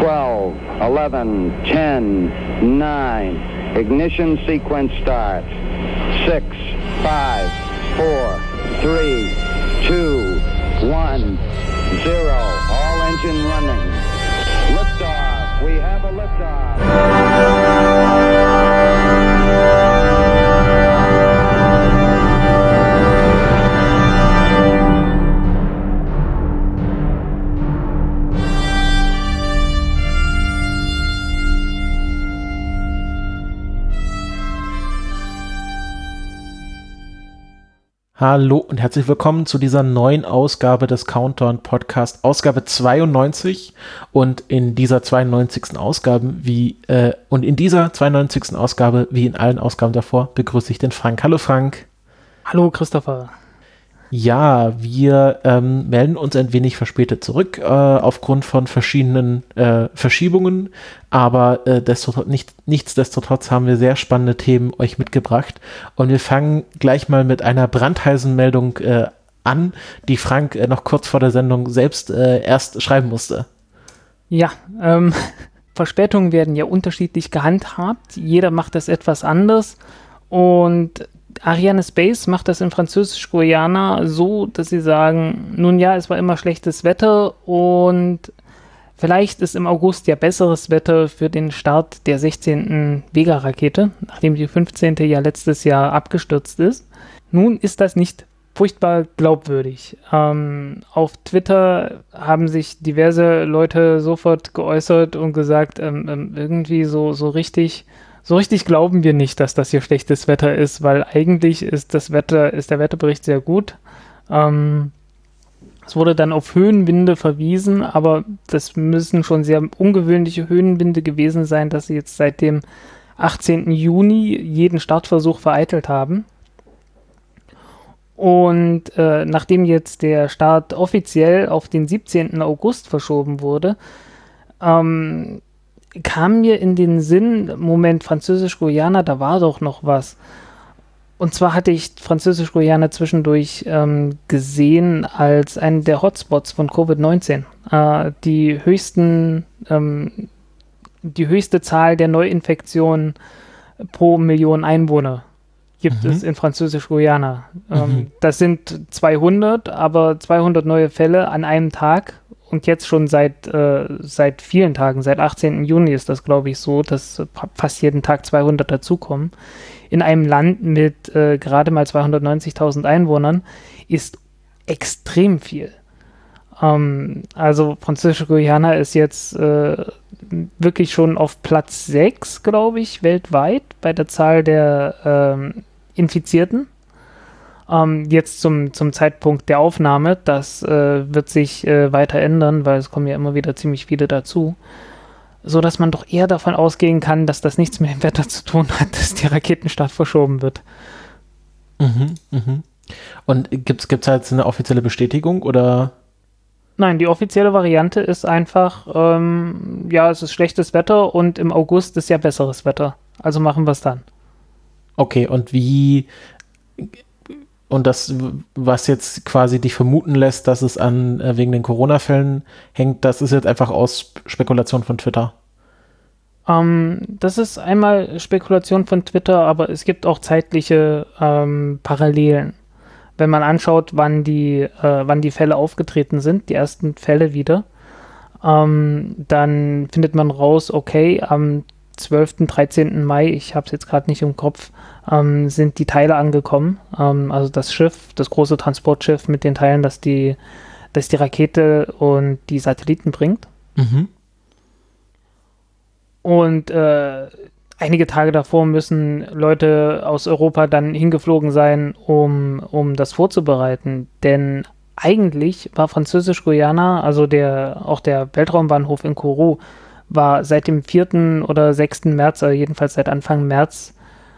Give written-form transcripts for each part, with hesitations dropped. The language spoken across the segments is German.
12, 11, 10, 9. Ignition sequence starts. 6, 5, 4, 3, 2, 1, 0. All engine running. Liftoff. We have a liftoff. Hallo und herzlich willkommen zu dieser neuen Ausgabe des Countdown Podcast, Ausgabe 92. Und in dieser 92. Ausgabe, wie in allen Ausgaben davor, begrüße ich den Frank. Hallo Frank. Hallo Christopher. Ja, wir melden uns ein wenig verspätet zurück, aufgrund von verschiedenen Verschiebungen, aber nichtsdestotrotz haben wir sehr spannende Themen euch mitgebracht und wir fangen gleich mal mit einer brandheißen Meldung an, die Frank noch kurz vor der Sendung selbst erst schreiben musste. Ja, Verspätungen werden ja unterschiedlich gehandhabt, jeder macht das etwas anders und Arianespace macht das in Französisch-Guayana so, dass sie sagen, nun ja, es war immer schlechtes Wetter und vielleicht ist im August ja besseres Wetter für den Start der 16. Vega-Rakete, nachdem die 15. ja letztes Jahr abgestürzt ist. Nun ist das nicht furchtbar glaubwürdig. Auf Twitter haben sich diverse Leute sofort geäußert und gesagt, irgendwie so richtig glauben wir nicht, dass das hier schlechtes Wetter ist, weil eigentlich ist der Wetterbericht sehr gut. Es wurde dann auf Höhenwinde verwiesen, aber das müssen schon sehr ungewöhnliche Höhenwinde gewesen sein, dass sie jetzt seit dem 18. Juni jeden Startversuch vereitelt haben. Und nachdem jetzt der Start offiziell auf den 17. August verschoben wurde, kam mir in den Sinn, Moment, Französisch-Guayana, da war doch noch was. Und zwar hatte ich Französisch-Guayana zwischendurch gesehen als einen der Hotspots von Covid-19. Die höchste Zahl der Neuinfektionen pro Million Einwohner gibt es in Französisch-Guayana. Das sind 200, aber 200 neue Fälle an einem Tag. Und jetzt schon seit vielen Tagen, seit 18. Juni ist das, glaube ich, so, dass fast jeden Tag 200 dazukommen. In einem Land mit gerade mal 290.000 Einwohnern ist extrem viel. Also Französisch-Guayana ist jetzt wirklich schon auf Platz 6, glaube ich, weltweit bei der Zahl der Infizierten. Jetzt zum Zeitpunkt der Aufnahme, das wird sich weiter ändern, weil es kommen ja immer wieder ziemlich viele dazu, so dass man doch eher davon ausgehen kann, dass das nichts mit dem Wetter zu tun hat, dass der Raketenstart verschoben wird. Und gibt's halt eine offizielle Bestätigung, oder? Nein, die offizielle Variante ist einfach, es ist schlechtes Wetter und im August ist ja besseres Wetter, also machen wir es dann. Okay, und das, was jetzt quasi dich vermuten lässt, dass es wegen den Corona-Fällen hängt, das ist jetzt einfach aus Spekulation von Twitter? Das ist einmal Spekulation von Twitter, aber es gibt auch zeitliche Parallelen. Wenn man anschaut, wann die Fälle aufgetreten sind, die ersten Fälle wieder, dann findet man raus, okay, am 12., 13. Mai, ich habe es jetzt gerade nicht im Kopf, sind die Teile angekommen. Also das Schiff, das große Transportschiff mit den Teilen, das die Rakete und die Satelliten bringt. Und einige Tage davor müssen Leute aus Europa dann hingeflogen sein, um das vorzubereiten. Denn eigentlich war Französisch-Guayana, also auch der Weltraumbahnhof in Kourou, war seit dem 4. oder 6. März, also jedenfalls seit Anfang März,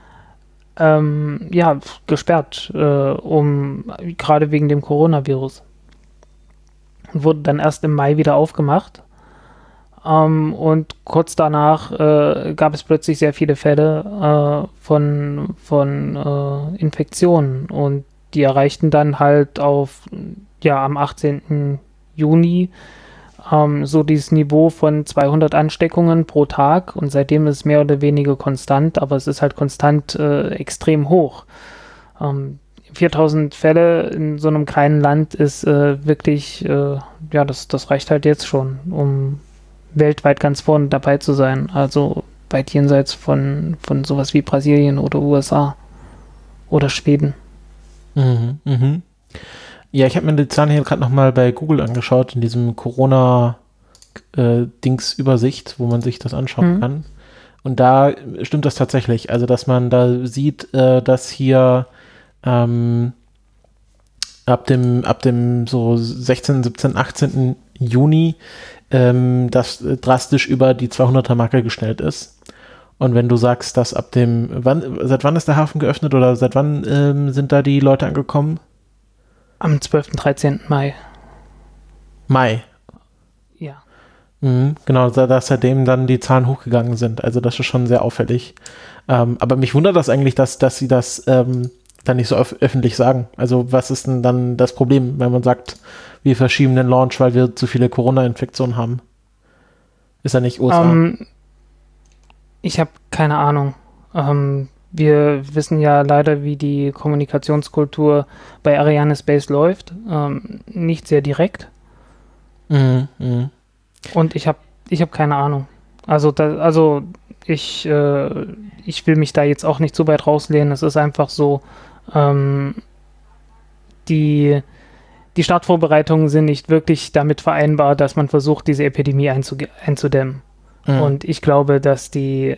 gesperrt, gerade wegen dem Coronavirus. Wurde dann erst im Mai wieder aufgemacht. Und kurz danach gab es plötzlich sehr viele Fälle von Infektionen. Und die erreichten dann halt am 18. Juni so dieses Niveau von 200 Ansteckungen pro Tag und seitdem ist es mehr oder weniger konstant, aber es ist halt konstant extrem hoch. 4000 Fälle in so einem kleinen Land ist wirklich, das reicht halt jetzt schon, um weltweit ganz vorne dabei zu sein. Also weit jenseits von sowas wie Brasilien oder USA oder Schweden. Mhm, mhm. Ja, ich habe mir die Zahlen hier gerade nochmal bei Google angeschaut, in diesem Corona-Dings-Übersicht, wo man sich das anschauen kann. Und da stimmt das tatsächlich. Also, dass man da sieht, dass hier ab dem so 16., 17., 18. Juni das drastisch über die 200er-Marke geschnellt ist. Und wenn du sagst, dass seit wann ist der Hafen geöffnet oder seit wann sind da die Leute angekommen? Am 12. 13. Mai. Mai. Ja. Genau, dass seitdem dann die Zahlen hochgegangen sind. Also das ist schon sehr auffällig. Aber mich wundert das eigentlich, dass sie das dann nicht so öffentlich sagen. Also was ist denn dann das Problem, wenn man sagt, wir verschieben den Launch, weil wir zu viele Corona-Infektionen haben? Ist ja nicht USA. Ich habe keine Ahnung. Wir wissen ja leider, wie die Kommunikationskultur bei Arianespace läuft. Nicht sehr direkt. Und ich hab keine Ahnung. Ich will mich da jetzt auch nicht so weit rauslehnen. Es ist einfach so, die Startvorbereitungen sind nicht wirklich damit vereinbar, dass man versucht, diese Epidemie einzudämmen. Und ich glaube, dass diese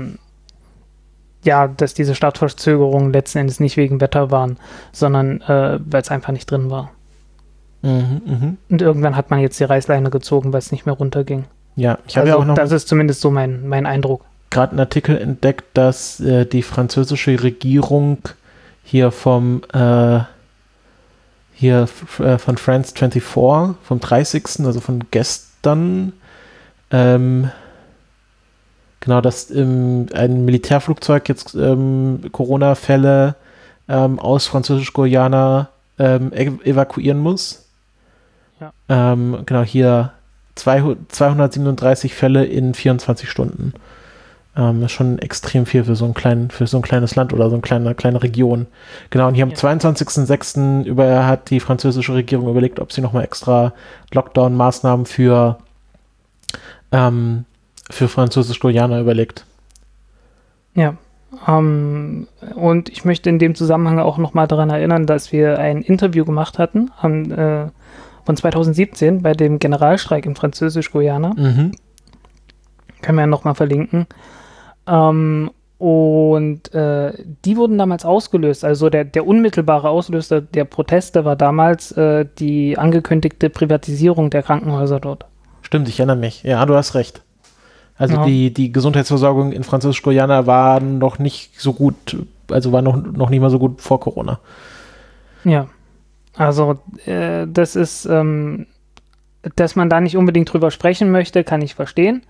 Startverzögerungen letzten Endes nicht wegen Wetter waren, sondern weil es einfach nicht drin war. Und irgendwann hat man jetzt die Reißleine gezogen, weil es nicht mehr runterging. Ja, ich habe ja auch noch. Das ist zumindest so mein Eindruck. Gerade einen Artikel entdeckt, dass die französische Regierung hier von France 24, vom 30., also von gestern, dass ein Militärflugzeug jetzt Corona-Fälle aus Französisch-Guyana evakuieren muss. Ja. Hier 237 Fälle in 24 Stunden. Das ist schon extrem viel für so ein kleines Land oder so eine kleine Region. Genau, und hier am 22.06. hat die französische Regierung überlegt, ob sie nochmal extra Lockdown-Maßnahmen für Französisch-Guyana überlegt. Ja. Und ich möchte in dem Zusammenhang auch nochmal daran erinnern, dass wir ein Interview gemacht hatten von 2017 bei dem Generalstreik in Französisch-Guyana. Können wir ja nochmal verlinken. Die wurden damals ausgelöst. Also der unmittelbare Auslöser der Proteste war damals die angekündigte Privatisierung der Krankenhäuser dort. Stimmt, ich erinnere mich. Ja, du hast recht. Also die Gesundheitsversorgung in Französisch-Guyana war noch nicht so gut, also war noch nicht mal so gut vor Corona. Ja, also das ist, dass man da nicht unbedingt drüber sprechen möchte, kann ich verstehen.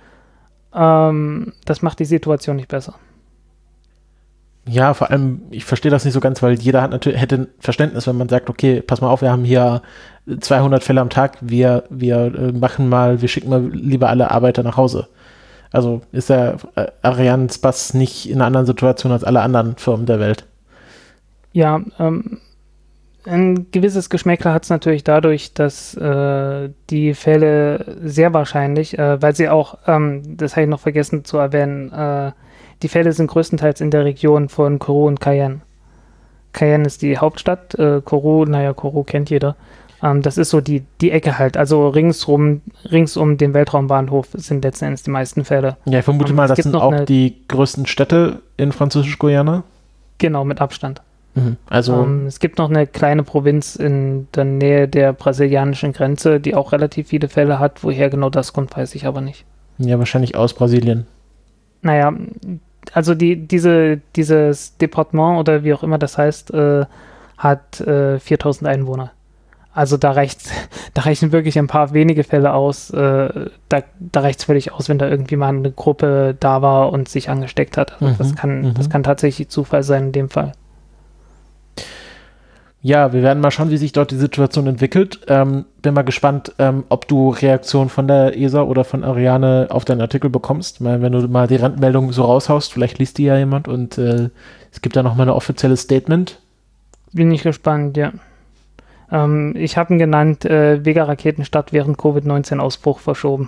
Das macht die Situation nicht besser. Ja, vor allem, ich verstehe das nicht so ganz, weil jeder hätte Verständnis, wenn man sagt, okay, pass mal auf, wir haben hier 200 Fälle am Tag, wir schicken mal lieber alle Arbeiter nach Hause. Also ist der Arianespace nicht in einer anderen Situation als alle anderen Firmen der Welt. Ja, ein gewisses Geschmäckler hat es natürlich dadurch, dass die Fälle sehr wahrscheinlich, weil sie auch, das habe ich noch vergessen zu erwähnen, die Fälle sind größtenteils in der Region von Kourou und Cayenne. Cayenne ist die Hauptstadt, Kourou kennt jeder. Das ist so die Ecke halt. Also rings um den Weltraumbahnhof sind letzten Endes die meisten Fälle. Ja, ich vermute mal, das sind auch die größten Städte in Französisch-Guyana. Genau, mit Abstand. Also es gibt noch eine kleine Provinz in der Nähe der brasilianischen Grenze, die auch relativ viele Fälle hat. Woher genau das kommt, weiß ich aber nicht. Ja, wahrscheinlich aus Brasilien. Naja, also dieses Departement oder wie auch immer das heißt, hat 4000 Einwohner. Also da reichen wirklich ein paar wenige Fälle aus. Da reicht es völlig aus, wenn da irgendwie mal eine Gruppe da war und sich angesteckt hat. Also das kann tatsächlich Zufall sein in dem Fall. Ja, wir werden mal schauen, wie sich dort die Situation entwickelt. Bin mal gespannt, ob du Reaktionen von der ESA oder von Ariane auf deinen Artikel bekommst. Ich meine, wenn du mal die Randmeldung so raushaust, vielleicht liest die ja jemand und es gibt da nochmal ein offizielles Statement. Bin ich gespannt, ja. Ich habe ihn genannt, Vega-Raketenstart während Covid-19-Ausbruch verschoben.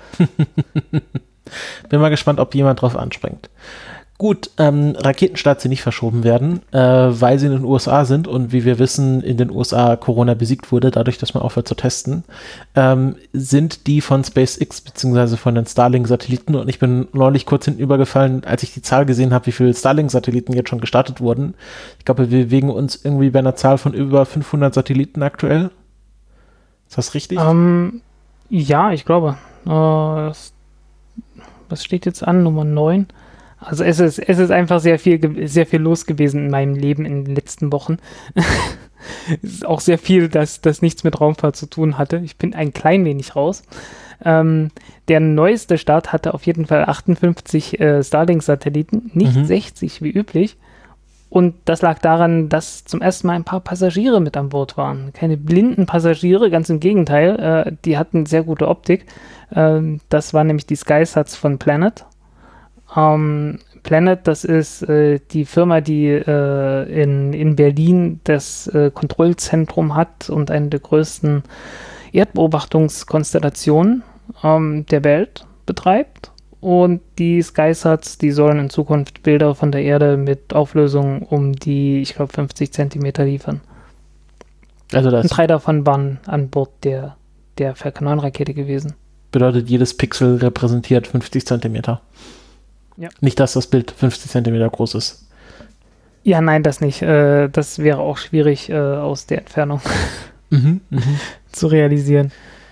Bin mal gespannt, ob jemand drauf anspringt. Gut, Raketenstarts, die nicht verschoben werden, weil sie in den USA sind und wie wir wissen, in den USA Corona besiegt wurde, dadurch, dass man aufhört zu testen, sind die von SpaceX bzw. von den Starlink-Satelliten, und ich bin neulich kurz hintenübergefallen, als ich die Zahl gesehen habe, wie viele Starlink-Satelliten jetzt schon gestartet wurden. Ich glaube, wir bewegen uns irgendwie bei einer Zahl von über 500 Satelliten aktuell. Ist das richtig? Ja, ich glaube. Was steht jetzt an? Nummer 9? Also es ist einfach sehr viel los gewesen in meinem Leben in den letzten Wochen. Es ist auch sehr viel, das nichts mit Raumfahrt zu tun hatte. Ich bin ein klein wenig raus. Der neueste Start hatte auf jeden Fall 58 Starlink-Satelliten, nicht 60 wie üblich. Und das lag daran, dass zum ersten Mal ein paar Passagiere mit an Bord waren. Keine blinden Passagiere, ganz im Gegenteil. Die hatten sehr gute Optik. Das war nämlich die SkySats von Planet. Planet, das ist die Firma, die in Berlin das Kontrollzentrum hat und eine der größten Erdbeobachtungskonstellationen der Welt betreibt. Und die SkySats, die sollen in Zukunft Bilder von der Erde mit Auflösung um die, ich glaube, 50 Zentimeter liefern. Also das und 3 davon waren an Bord der Falcon 9 Rakete gewesen. Bedeutet, jedes Pixel repräsentiert 50 Zentimeter. Ja. Nicht, dass das Bild 50 Zentimeter groß ist. Ja, nein, das nicht. Das wäre auch schwierig aus der Entfernung zu realisieren.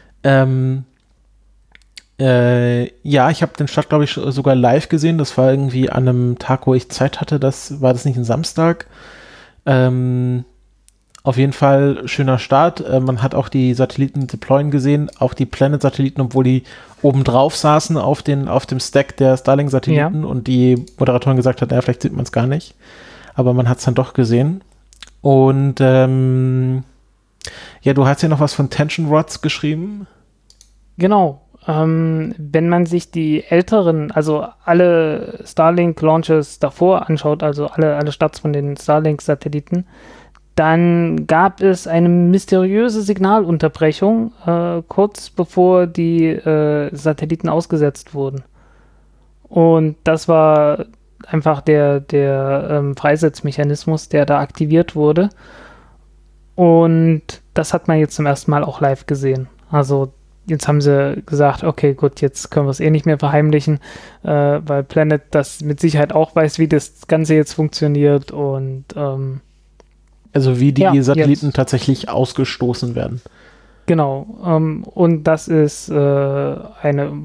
Ja, ich habe den Start, glaube ich, sogar live gesehen. Das war irgendwie an einem Tag, wo ich Zeit hatte. War das nicht ein Samstag? Auf jeden Fall schöner Start. Man hat auch die Satelliten deployen gesehen, auch die Planet-Satelliten, obwohl die oben drauf saßen auf dem Stack der Starlink-Satelliten und die Moderatorin gesagt hat, vielleicht sieht man es gar nicht. Aber man hat es dann doch gesehen. Und ja, du hast ja noch was von Tension Rods geschrieben. Genau. Wenn man sich die älteren, also alle Starlink-Launches davor anschaut, also alle Starts von den Starlink-Satelliten, dann gab es eine mysteriöse Signalunterbrechung kurz bevor die Satelliten ausgesetzt wurden. Und das war einfach der Freisetzmechanismus, der da aktiviert wurde. Und das hat man jetzt zum ersten Mal auch live gesehen. Also jetzt haben sie gesagt, okay, gut, jetzt können wir es nicht mehr verheimlichen, weil Planet das mit Sicherheit auch weiß, wie das Ganze jetzt funktioniert und also wie die Satelliten jetzt tatsächlich ausgestoßen werden. Genau. Und das ist eine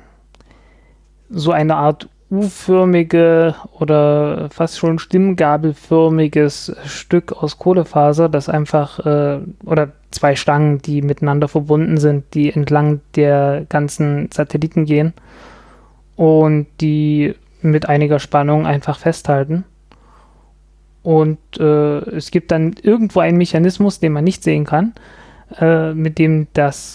Art U-förmige oder fast schon stimmgabelförmiges Stück aus Kohlefaser, das einfach oder 2 Stangen, die miteinander verbunden sind, die entlang der ganzen Satelliten gehen und die mit einiger Spannung einfach festhalten. Und es gibt dann irgendwo einen Mechanismus, den man nicht sehen kann, mit dem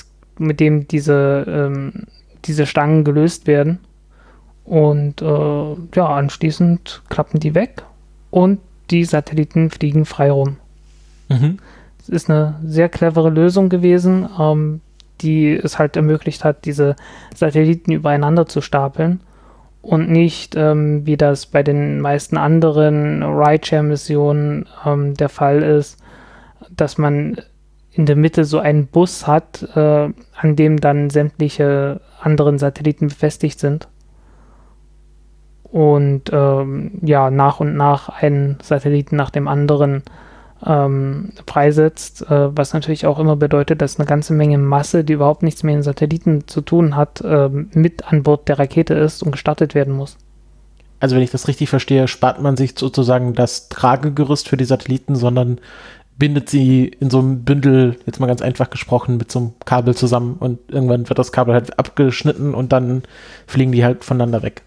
diese Stangen gelöst werden. Und anschließend klappen die weg und die Satelliten fliegen frei rum. Es ist eine sehr clevere Lösung gewesen, die es halt ermöglicht hat, diese Satelliten übereinander zu stapeln. Und nicht, wie das bei den meisten anderen Rideshare-Missionen der Fall ist, dass man in der Mitte so einen Bus hat, an dem dann sämtliche anderen Satelliten befestigt sind. Und nach und nach einen Satelliten nach dem anderen freisetzt, was natürlich auch immer bedeutet, dass eine ganze Menge Masse, die überhaupt nichts mehr mit Satelliten zu tun hat, mit an Bord der Rakete ist und gestartet werden muss. Also wenn ich das richtig verstehe, spart man sich sozusagen das Tragegerüst für die Satelliten, sondern bindet sie in so einem Bündel, jetzt mal ganz einfach gesprochen, mit so einem Kabel zusammen und irgendwann wird das Kabel halt abgeschnitten und dann fliegen die halt voneinander weg.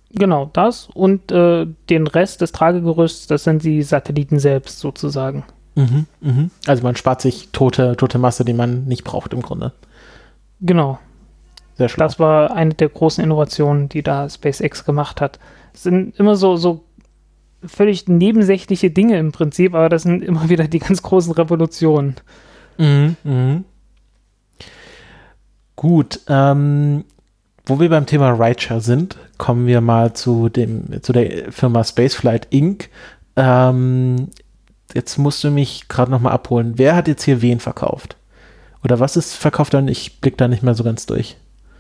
Genau, das und den Rest des Tragegerüsts, das sind die Satelliten selbst sozusagen. Also man spart sich tote Masse, die man nicht braucht im Grunde. Genau. Sehr schlau. Das war eine der großen Innovationen, die da SpaceX gemacht hat. Es sind immer so völlig nebensächliche Dinge im Prinzip, aber das sind immer wieder die ganz großen Revolutionen. Gut, wo wir beim Thema Rideshare sind, kommen wir mal zu der Firma Spaceflight Inc. Jetzt musst du mich gerade nochmal abholen. Wer hat jetzt hier wen verkauft? Oder was ist verkauft dann? Ich blicke da nicht mehr so ganz durch.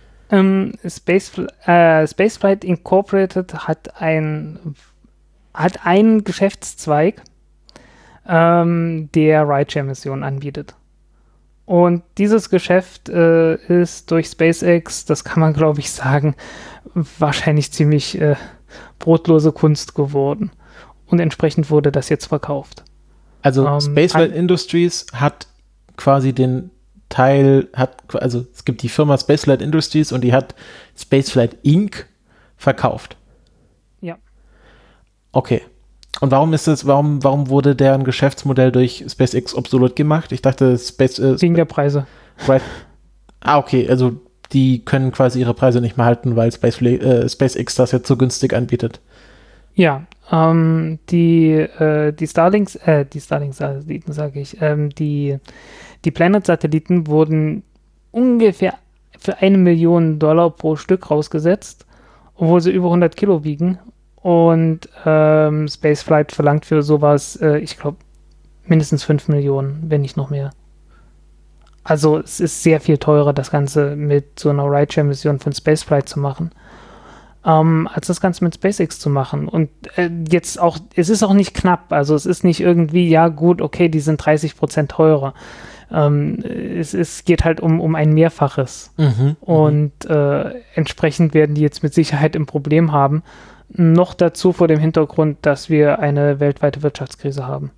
Spaceflight Incorporated hat einen Geschäftszweig, der Rideshare-Missionen anbietet. Und dieses Geschäft ist durch SpaceX, das kann man glaube ich sagen, wahrscheinlich ziemlich brotlose Kunst geworden. Und entsprechend wurde das jetzt verkauft. Also Spaceflight Industries hat quasi den Teil, also es gibt die Firma Spaceflight Industries und die hat Spaceflight Inc. verkauft. Ja. Okay. Und warum wurde deren Geschäftsmodell durch SpaceX obsolet gemacht? Ich dachte, wegen der Preise. Right. Okay, also die können quasi ihre Preise nicht mehr halten, weil SpaceX das jetzt so günstig anbietet. Ja, die Starlink-Satelliten, sage ich, die Planet-Satelliten wurden ungefähr für $1 Million pro Stück rausgesetzt, obwohl sie über 100 Kilo wiegen. Und Spaceflight verlangt für sowas, ich glaube, mindestens 5 Millionen, wenn nicht noch mehr. Also es ist sehr viel teurer, das Ganze mit so einer Rideshare-Mission von Spaceflight zu machen, als das Ganze mit SpaceX zu machen. Und jetzt auch, es ist auch nicht knapp, also es ist nicht irgendwie, ja gut, okay, die sind 30% teurer. Es geht halt um ein Mehrfaches. Und entsprechend werden die jetzt mit Sicherheit ein Problem haben. Noch dazu vor dem Hintergrund, dass wir eine weltweite Wirtschaftskrise haben.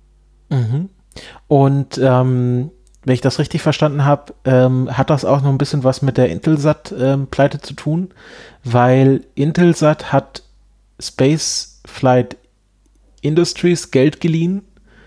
Und wenn ich das richtig verstanden habe, hat das auch noch ein bisschen was mit der Intelsat-Pleite zu tun, weil Intelsat hat Spaceflight Industries Geld geliehen,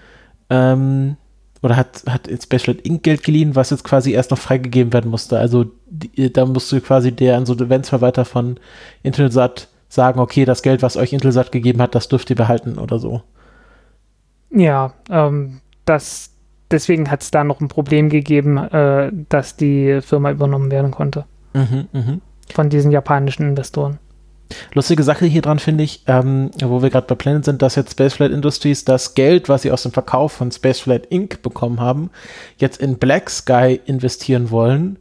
oder hat Spaceflight Inc. Geld geliehen, was jetzt quasi erst noch freigegeben werden musste. Also da musste quasi der Insolvenzverwalter von Intelsat sagen, okay, das Geld, was euch Intelsat gegeben hat, das dürft ihr behalten oder so. Ja, deswegen hat es da noch ein Problem gegeben, dass die Firma übernommen werden konnte. Von diesen japanischen Investoren. Lustige Sache hier dran finde ich, wo wir gerade bei Planet sind, dass jetzt Spaceflight Industries das Geld, was sie aus dem Verkauf von Spaceflight Inc. bekommen haben, jetzt in Black Sky investieren wollen,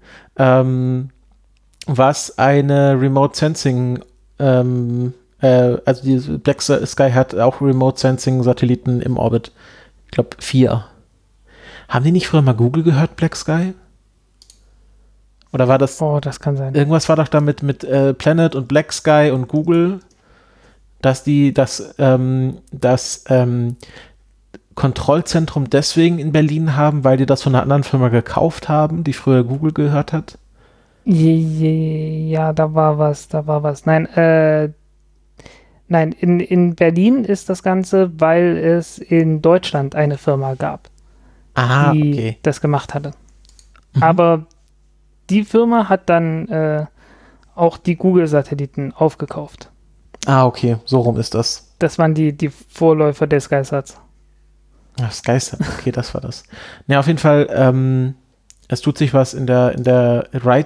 was eine Remote Sensing, also die Black Sky hat auch Remote Sensing Satelliten im Orbit. Ich glaube 4. Haben die nicht früher mal Google gehört, Black Sky? Oder war das? Oh, das kann sein. Irgendwas war doch damit mit Planet und Black Sky und Google, dass die das Kontrollzentrum deswegen in Berlin haben, weil die das von einer anderen Firma gekauft haben, die früher Google gehört hat? Ja, da war was. Nein, in Berlin ist das Ganze, weil es in Deutschland eine Firma gab, die das gemacht hatte. Aber die Firma hat dann auch die Google-Satelliten aufgekauft. Okay, so rum ist das. Das waren die Vorläufer der SkySats. SkySat, okay, das war das. Ja, auf jeden Fall, es tut sich was in der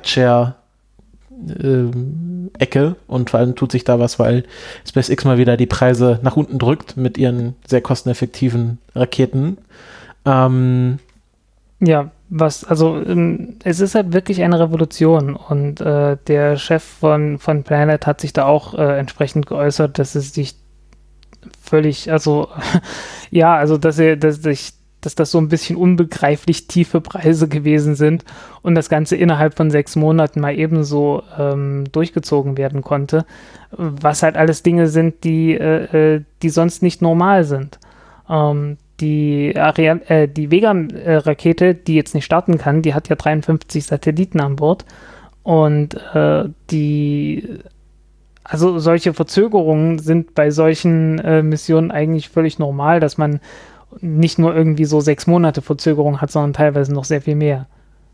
Rideshare-Ecke und vor allem tut sich da was, weil SpaceX mal wieder die Preise nach unten drückt mit ihren sehr kosteneffektiven Raketen. Ja, es ist halt wirklich eine Revolution und der Chef von Planet hat sich da auch entsprechend geäußert, dass es sich völlig, dass das so ein bisschen unbegreiflich tiefe Preise gewesen sind und das Ganze innerhalb von 6 Monaten mal ebenso durchgezogen werden konnte, was halt alles Dinge sind, die sonst nicht normal sind. Die Vega-Rakete, die jetzt nicht starten kann, die hat ja 53 Satelliten an Bord und solche Verzögerungen sind bei solchen Missionen eigentlich völlig normal, dass man nicht nur irgendwie so 6 Monate Verzögerung hat, sondern teilweise noch sehr viel mehr.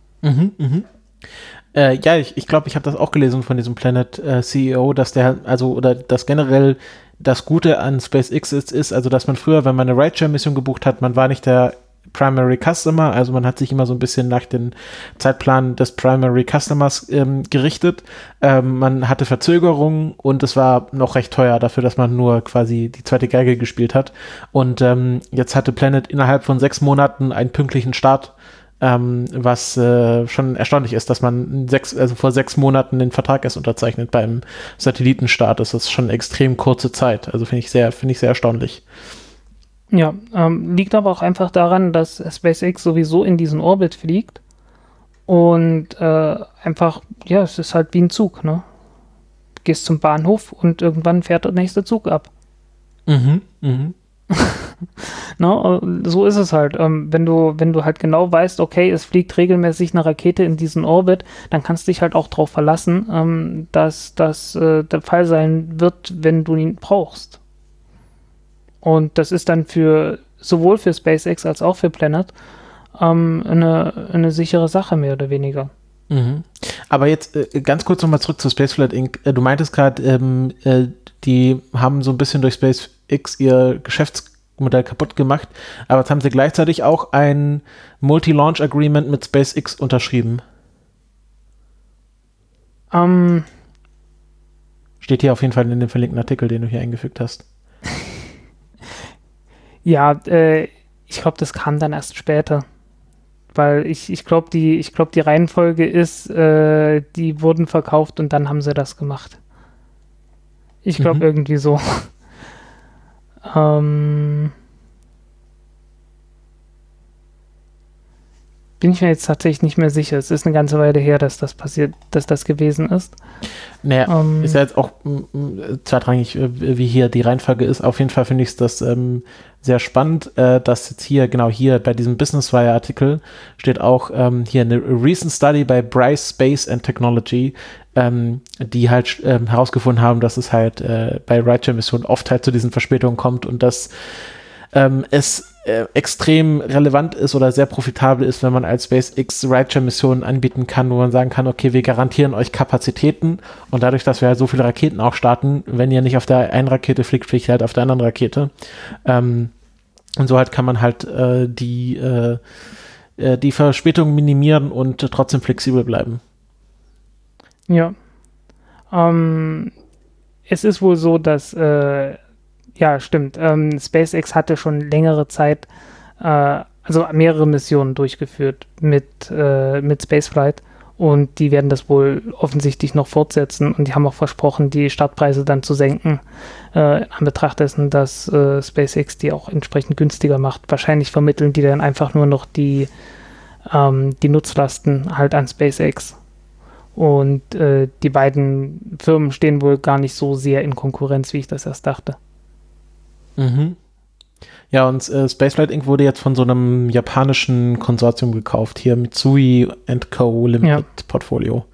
Ja, ich glaube, ich habe das auch gelesen von diesem Planet CEO, dass dass generell das Gute an SpaceX ist, also dass man früher, wenn man eine Rideshare-Mission gebucht hat, man war nicht der Primary Customer, also man hat sich immer so ein bisschen nach dem Zeitplan des Primary Customers gerichtet. Man hatte Verzögerungen und es war noch recht teuer dafür, dass man nur quasi die zweite Geige gespielt hat. Und jetzt hatte Planet innerhalb von 6 Monaten einen pünktlichen Start, was schon erstaunlich ist, dass man vor 6 Monaten den Vertrag erst unterzeichnet beim Satellitenstart. Das ist schon extrem kurze Zeit. Also finde ich sehr erstaunlich. Ja, liegt aber auch einfach daran, dass SpaceX sowieso in diesen Orbit fliegt und einfach, ja, es ist halt wie ein Zug, ne? Du gehst zum Bahnhof und irgendwann fährt der nächste Zug ab. No, so ist es halt. Wenn du halt genau weißt, okay, es fliegt regelmäßig eine Rakete in diesen Orbit, dann kannst du dich halt auch darauf verlassen, dass das der Fall sein wird, wenn du ihn brauchst. Und das ist dann sowohl für SpaceX als auch für Planet eine sichere Sache, mehr oder weniger. Aber jetzt ganz kurz nochmal zurück zu Spaceflight Inc. Du meintest gerade, die haben so ein bisschen durch SpaceX ihr Geschäftsmodell kaputt gemacht, aber jetzt haben sie gleichzeitig auch ein Multi-Launch-Agreement mit SpaceX unterschrieben. Steht hier auf jeden Fall in dem verlinkten Artikel, den du hier eingefügt hast. Ja, ich glaube, das kam dann erst später. Weil ich glaube, die Reihenfolge ist, die wurden verkauft und dann haben sie das gemacht. Ich glaube irgendwie so. Bin ich mir jetzt tatsächlich nicht mehr sicher. Es ist eine ganze Weile her, dass das passiert, dass das gewesen ist. Naja, ist ja jetzt auch zweitrangig, wie hier die Reihenfolge ist. Auf jeden Fall finde ich das sehr spannend, dass jetzt hier bei diesem Business Wire Artikel steht auch hier eine recent study by Bryce Space and Technology, die halt herausgefunden haben, dass es halt bei Rideshare-Missionen oft halt zu diesen Verspätungen kommt und dass es extrem relevant ist oder sehr profitabel ist, wenn man als SpaceX Rideshare-Missionen anbieten kann, wo man sagen kann, okay, wir garantieren euch Kapazitäten und dadurch, dass wir halt so viele Raketen auch starten, wenn ihr nicht auf der einen Rakete fliegt, fliegt ihr halt auf der anderen Rakete. Und so halt kann man halt die Verspätung minimieren und trotzdem flexibel bleiben. Ja. Es ist wohl so, dass ja, stimmt. SpaceX hatte schon längere Zeit, also mehrere Missionen durchgeführt mit Spaceflight und die werden das wohl offensichtlich noch fortsetzen und die haben auch versprochen, die Startpreise dann zu senken, an Betracht dessen, dass SpaceX die auch entsprechend günstiger macht. Wahrscheinlich vermitteln die dann einfach nur noch die Nutzlasten halt an SpaceX. Und die beiden Firmen stehen wohl gar nicht so sehr in Konkurrenz, wie ich das erst dachte. Ja, und Spaceflight Inc. wurde jetzt von so einem japanischen Konsortium gekauft, hier Mitsui & Co. Limited Portfolio.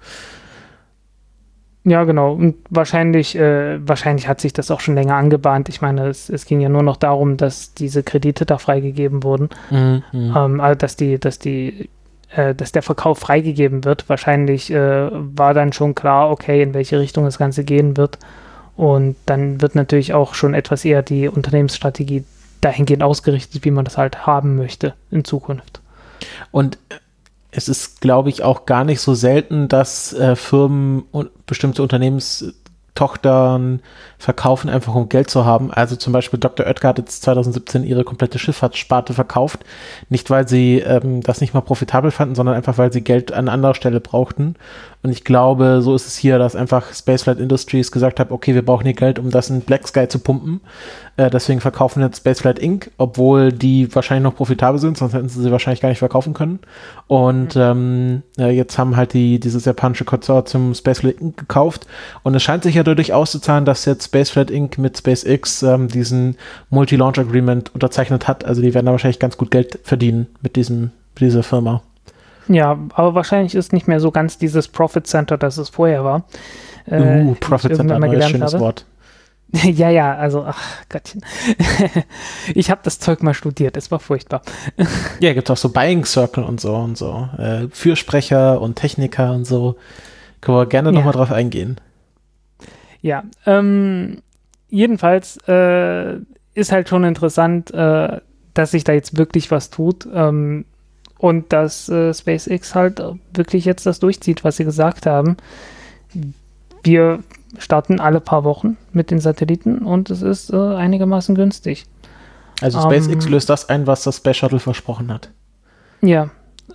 Ja, genau. Und wahrscheinlich hat sich das auch schon länger angebahnt. Ich meine, es ging ja nur noch darum, dass diese Kredite da freigegeben wurden. Also dass der Verkauf freigegeben wird. Wahrscheinlich war dann schon klar, okay, in welche Richtung das Ganze gehen wird. Und dann wird natürlich auch schon etwas eher die Unternehmensstrategie dahingehend ausgerichtet, wie man das halt haben möchte in Zukunft. Und es ist, glaube ich, auch gar nicht so selten, dass Firmen und bestimmte Unternehmenstochtern verkaufen, einfach um Geld zu haben. Also zum Beispiel Dr. Oetker hat jetzt 2017 ihre komplette Schifffahrtssparte verkauft. Nicht, weil sie das nicht mal profitabel fanden, sondern einfach, weil sie Geld an anderer Stelle brauchten. Und ich glaube, so ist es hier, dass einfach Spaceflight Industries gesagt hat, okay, wir brauchen hier Geld, um das in Black Sky zu pumpen. Deswegen verkaufen jetzt Spaceflight Inc., obwohl die wahrscheinlich noch profitabel sind, sonst hätten sie wahrscheinlich gar nicht verkaufen können. Und jetzt haben halt dieses japanische Konsortium Spaceflight Inc. gekauft. Und es scheint sich ja dadurch auszuzahlen, dass jetzt Spaceflight Inc. mit SpaceX diesen Multi-Launch-Agreement unterzeichnet hat. Also die werden da wahrscheinlich ganz gut Geld verdienen mit dieser Firma. Ja, aber wahrscheinlich ist nicht mehr so ganz dieses Profit Center, das es vorher war. Profit Center, ein neues schönes Wort. Ja, also, ach Gottchen. Ich habe das Zeug mal studiert, es war furchtbar. Ja, gibt auch so Buying Circle und so. Fürsprecher und Techniker und so. Können wir gerne nochmal drauf eingehen. Ja, jedenfalls ist halt schon interessant, dass sich da jetzt wirklich was tut und dass SpaceX halt wirklich jetzt das durchzieht, was sie gesagt haben. Wir starten alle paar Wochen mit den Satelliten und es ist einigermaßen günstig. Also SpaceX löst das ein, was das Space Shuttle versprochen hat. Ja.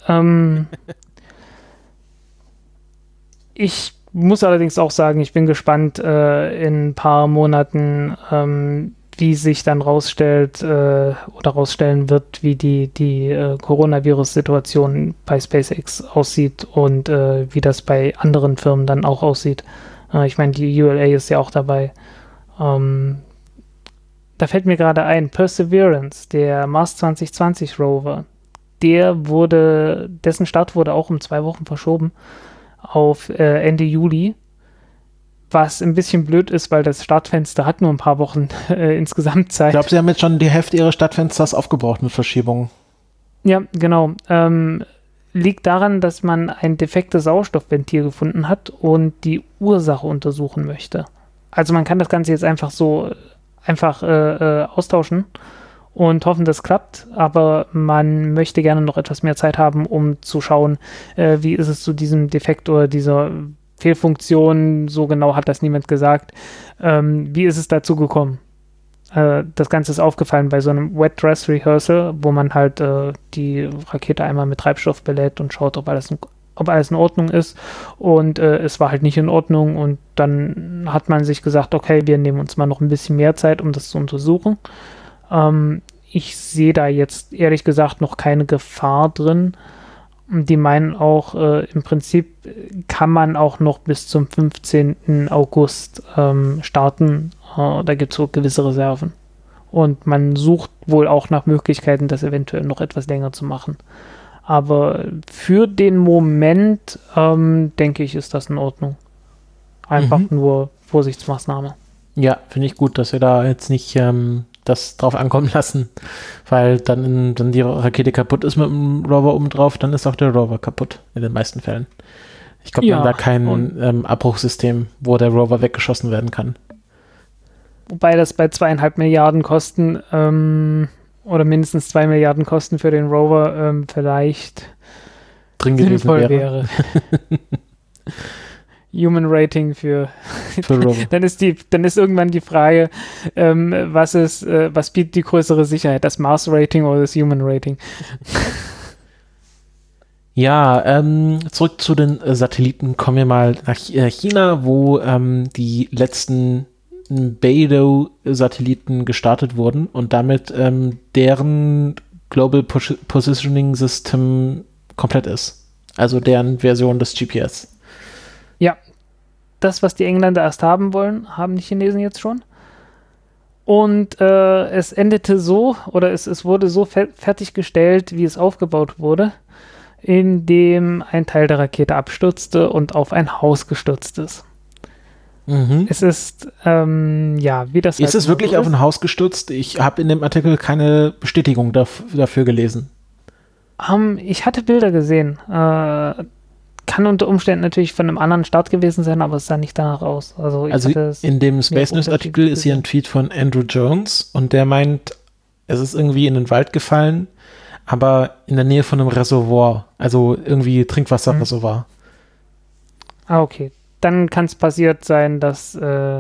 Ich muss allerdings auch sagen, ich bin gespannt in ein paar Monaten, wie sich dann rausstellen wird, wie die Coronavirus-Situation bei SpaceX aussieht und wie das bei anderen Firmen dann auch aussieht. Ich meine, die ULA ist ja auch dabei. Da fällt mir gerade ein, Perseverance, der Mars 2020 Rover, dessen Start wurde auch um 2 Wochen verschoben auf Ende Juli, was ein bisschen blöd ist, weil das Startfenster hat nur ein paar Wochen insgesamt Zeit. Ich glaube, sie haben jetzt schon die Hälfte ihres Startfensters aufgebraucht mit Verschiebungen. Ja, genau. Liegt daran, dass man ein defektes Sauerstoffventil gefunden hat und die Ursache untersuchen möchte. Also man kann das Ganze jetzt einfach austauschen und hoffen, das klappt, aber man möchte gerne noch etwas mehr Zeit haben, um zu schauen, wie ist es zu diesem Defekt oder dieser Fehlfunktion, so genau hat das niemand gesagt, wie ist es dazu gekommen? Das Ganze ist aufgefallen bei so einem Wet Dress Rehearsal, wo man halt die Rakete einmal mit Treibstoff belädt und schaut, ob alles in Ordnung ist. Und es war halt nicht in Ordnung. Und dann hat man sich gesagt, okay, wir nehmen uns mal noch ein bisschen mehr Zeit, um das zu untersuchen. Ich sehe da jetzt ehrlich gesagt noch keine Gefahr drin. Die meinen auch, im Prinzip kann man auch noch bis zum 15. August starten. Da gibt es so gewisse Reserven. Und man sucht wohl auch nach Möglichkeiten, das eventuell noch etwas länger zu machen. Aber für den Moment, denke ich, ist das in Ordnung. Einfach nur Vorsichtsmaßnahme. Ja, finde ich gut, dass wir da jetzt nicht das drauf ankommen lassen, weil dann die Rakete kaputt ist mit dem Rover oben drauf, dann ist auch der Rover kaputt, in den meisten Fällen. Ich glaube, wir haben da kein Abbruchsystem, wo der Rover weggeschossen werden kann. Wobei das bei 2,5 Milliarden Kosten oder mindestens 2 Milliarden Kosten für den Rover vielleicht drin sinnvoll wäre. Human Rating für Rover. Dann ist irgendwann die Frage, was bietet die größere Sicherheit, das Mars Rating oder das Human Rating? Ja, zurück zu den Satelliten. Kommen wir mal nach China, wo die letzten Beidou-Satelliten gestartet wurden und damit deren Global Positioning System komplett ist. Also deren Version des GPS. Ja, das, was die Engländer erst haben wollen, haben die Chinesen jetzt schon. Und es endete so, oder es wurde so fertiggestellt, wie es aufgebaut wurde, indem ein Teil der Rakete abstürzte und auf ein Haus gestürzt ist. Es ist, wie das ist es wirklich auf ein Haus gestürzt? Ich habe in dem Artikel keine Bestätigung dafür gelesen. Ich hatte Bilder gesehen. Kann unter Umständen natürlich von einem anderen Start gewesen sein, aber es sah nicht danach aus. Also in dem Space News Artikel ist hier ein Tweet von Andrew Jones und der meint, es ist irgendwie in den Wald gefallen, aber in der Nähe von einem Reservoir, also irgendwie Trinkwasserreservoir. Okay. Dann kann es passiert sein, dass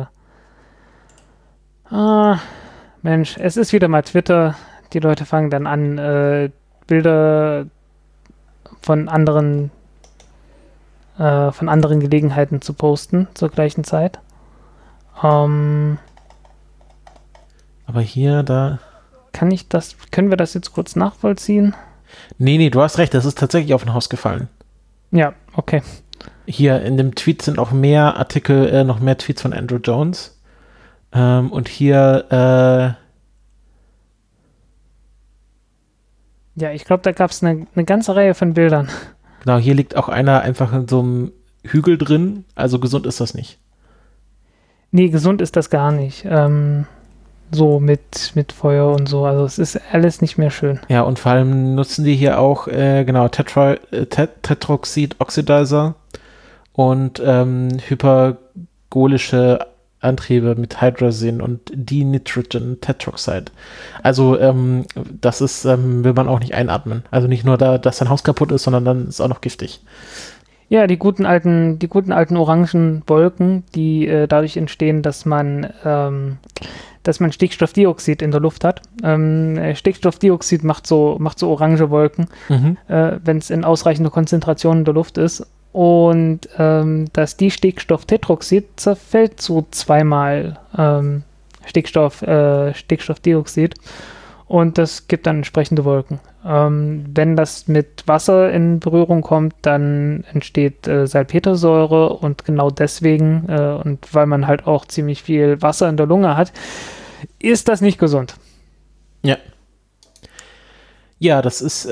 Mensch, es ist wieder mal Twitter. Die Leute fangen dann an, Bilder von anderen Gelegenheiten zu posten zur gleichen Zeit. Aber hier, da... Können wir das jetzt kurz nachvollziehen? Nee, du hast recht, das ist tatsächlich auf ein Haus gefallen. Ja, okay. Hier in dem Tweet sind auch mehr Artikel, noch mehr Tweets von Andrew Jones. Und hier ja, ich glaube, da gab es eine ganze Reihe von Bildern. Genau, hier liegt auch einer einfach in so einem Hügel drin, also gesund ist das nicht. Nee, gesund ist das gar nicht. So mit Feuer und so. Also es ist alles nicht mehr schön. Ja, und vor allem nutzen die hier auch, Tetroxid Oxidizer und hypergolische Antriebe mit Hydrazin und Dinitrogen Tetroxide. Also das ist, will man auch nicht einatmen. Also nicht nur dass dein Haus kaputt ist, sondern dann ist es auch noch giftig. Ja, die guten alten orangen Wolken, die dadurch entstehen, dass man Stickstoffdioxid in der Luft hat. Stickstoffdioxid macht so orange Wolken, wenn es in ausreichender Konzentration in der Luft ist. Und das Stickstofftetroxid zerfällt zu zweimal Stickstoffdioxid und das gibt dann entsprechende Wolken. Wenn das mit Wasser in Berührung kommt, dann entsteht Salpetersäure und genau deswegen, und weil man halt auch ziemlich viel Wasser in der Lunge hat, ist das nicht gesund. Ja. Ja, das ist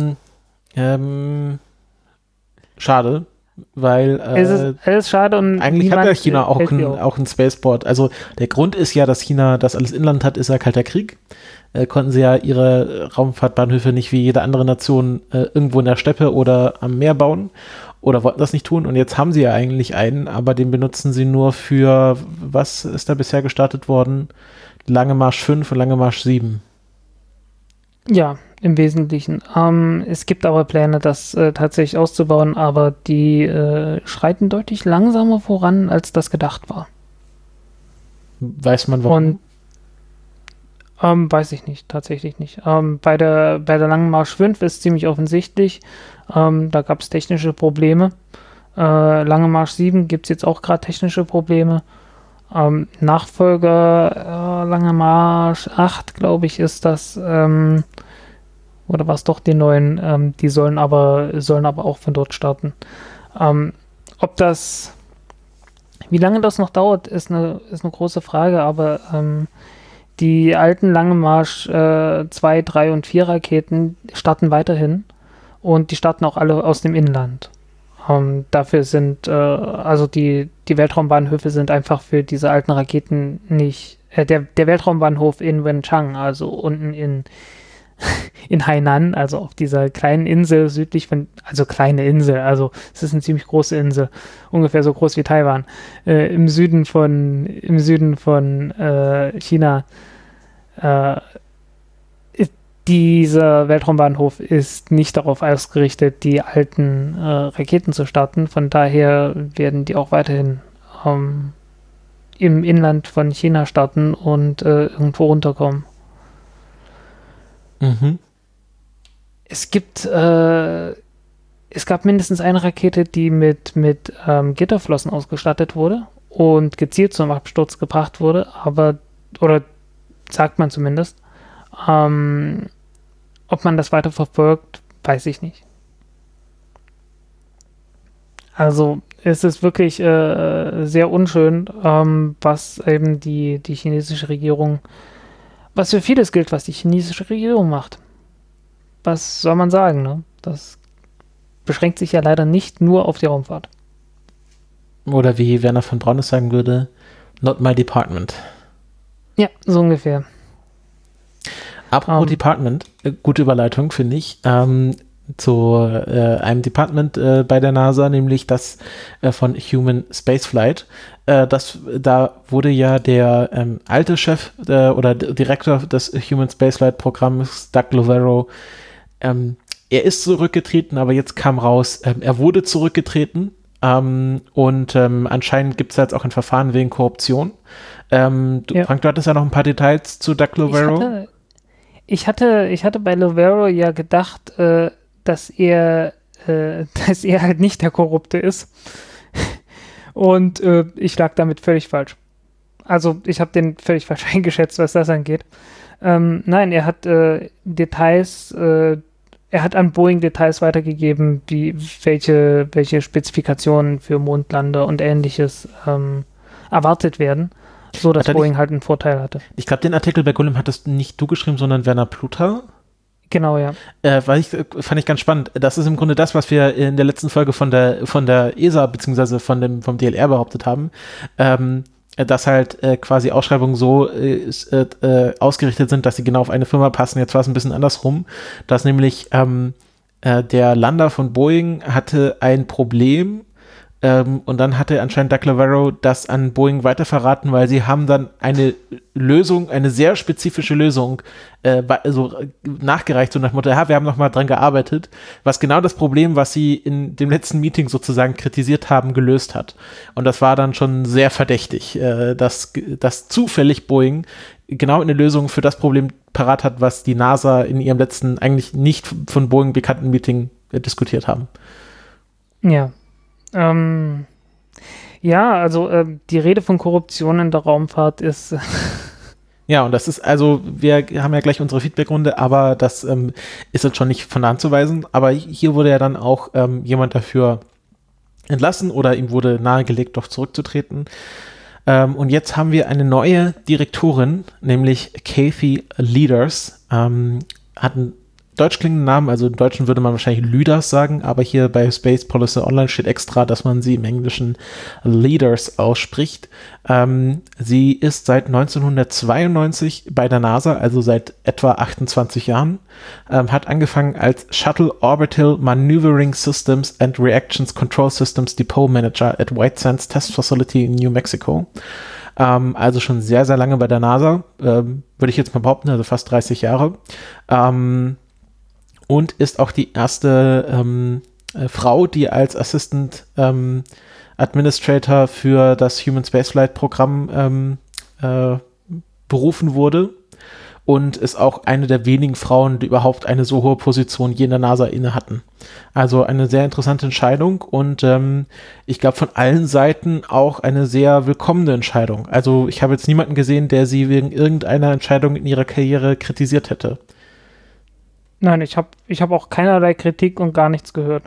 schade, weil es ist schade und eigentlich hat ja China auch ein Spaceport. Also der Grund ist ja, dass China das alles Inland hat, ist ja Kalter Krieg. Konnten sie ja ihre Raumfahrtbahnhöfe nicht wie jede andere Nation irgendwo in der Steppe oder am Meer bauen oder wollten das nicht tun. Und jetzt haben sie ja eigentlich einen, aber den benutzen sie nur für, was ist da bisher gestartet worden? Lange Marsch 5 und Lange Marsch 7. Ja, im Wesentlichen. Es gibt aber Pläne, das tatsächlich auszubauen, aber die schreiten deutlich langsamer voran, als das gedacht war. Weiß man warum? Und weiß ich nicht, tatsächlich nicht. Bei der Langen Marsch 5 ist ziemlich offensichtlich, da gab es technische Probleme. Lange Marsch 7 gibt es jetzt auch gerade technische Probleme. Nachfolger Lange Marsch 8, glaube ich, ist das, oder war es doch die neuen, die sollen aber auch von dort starten. Wie lange das noch dauert, ist eine große Frage, aber die alten Lange Marsch 2, 3 und 4 Raketen starten weiterhin und die starten auch alle aus dem Inland. Dafür sind, also die Weltraumbahnhöfe sind einfach für diese alten Raketen nicht, der Weltraumbahnhof in Wenchang, also unten in Hainan, also auf dieser kleinen Insel südlich von, also kleine Insel, also es ist eine ziemlich große Insel, ungefähr so groß wie Taiwan, im Süden von China. Dieser Weltraumbahnhof ist nicht darauf ausgerichtet, die alten Raketen zu starten. Von daher werden die auch weiterhin im Inland von China starten und irgendwo runterkommen. Mhm. Es gab mindestens eine Rakete, die mit Gitterflossen ausgestattet wurde und gezielt zum Absturz gebracht wurde, oder sagt man zumindest. Ob man das weiter verfolgt, weiß ich nicht. Also es ist wirklich sehr unschön, was eben die chinesische Regierung, was für vieles gilt, was die chinesische Regierung macht. Was soll man sagen, ne? Das beschränkt sich ja leider nicht nur auf die Raumfahrt. Oder wie Werner von Braun es sagen würde, not my department. Ja, so ungefähr. Apropos Department, gute Überleitung, finde ich, zu einem Department bei der NASA, nämlich das von Human Spaceflight. Da wurde ja der alte Chef oder Direktor des Human Spaceflight Programms, Doug Loverro, er ist zurückgetreten, aber jetzt kam raus, er wurde zurückgetreten und anscheinend gibt es jetzt auch ein Verfahren wegen Korruption. Frank, du hattest ja noch ein paar Details zu Doug Loverro. Ich hatte bei Loverro ja gedacht, dass er halt nicht der Korrupte ist. Und ich lag damit völlig falsch. Also ich habe den völlig falsch eingeschätzt, was das angeht. Nein, er hat er hat an Boeing Details weitergegeben, welche Spezifikationen für Mondlander und Ähnliches erwartet werden, so dass Boeing halt einen Vorteil hatte. Ich glaube, den Artikel bei Golem hattest nicht du geschrieben, sondern Werner Pluter. Genau, ja. Fand ich ganz spannend. Das ist im Grunde das, was wir in der letzten Folge von der ESA bzw. vom DLR behauptet haben. dass halt quasi Ausschreibungen so ausgerichtet sind, dass sie genau auf eine Firma passen. Jetzt war es ein bisschen andersrum, dass nämlich der Lander von Boeing hatte ein Problem, und dann hatte anscheinend Doug Navarro das an Boeing weiterverraten, weil sie haben dann eine Lösung, eine sehr spezifische Lösung nachgereicht, so nach dem Motto, ja, wir haben nochmal dran gearbeitet, was genau das Problem, was sie in dem letzten Meeting sozusagen kritisiert haben, gelöst hat. Und das war dann schon sehr verdächtig, dass zufällig Boeing genau eine Lösung für das Problem parat hat, was die NASA in ihrem letzten, eigentlich nicht von Boeing bekannten Meeting diskutiert haben. Ja. Die Rede von Korruption in der Raumfahrt ist... Ja, und das ist, also wir haben ja gleich unsere Feedbackrunde, aber das ist jetzt schon nicht von der Hand zu weisen. Aber hier wurde ja dann auch jemand dafür entlassen oder ihm wurde nahegelegt, doch zurückzutreten. Und jetzt haben wir eine neue Direktorin, nämlich Kathy Leaders, hat einen deutsch klingenden Namen, also im Deutschen würde man wahrscheinlich Lüders sagen, aber hier bei Space Policy Online steht extra, dass man sie im Englischen Leaders ausspricht. Sie ist seit 1992 bei der NASA, also seit etwa 28 Jahren, hat angefangen als Shuttle Orbital Maneuvering Systems and Reactions Control Systems Depot Manager at White Sands Test Facility in New Mexico. Also schon sehr, sehr lange bei der NASA, würde ich jetzt mal behaupten, also fast 30 Jahre. Und ist auch die erste Frau, die als Assistant Administrator für das Human Spaceflight Programm berufen wurde und ist auch eine der wenigen Frauen, die überhaupt eine so hohe Position je in der NASA inne hatten. Also eine sehr interessante Entscheidung und ich glaube von allen Seiten auch eine sehr willkommene Entscheidung. Also ich habe jetzt niemanden gesehen, der sie wegen irgendeiner Entscheidung in ihrer Karriere kritisiert hätte. Nein, ich hab auch keinerlei Kritik und gar nichts gehört.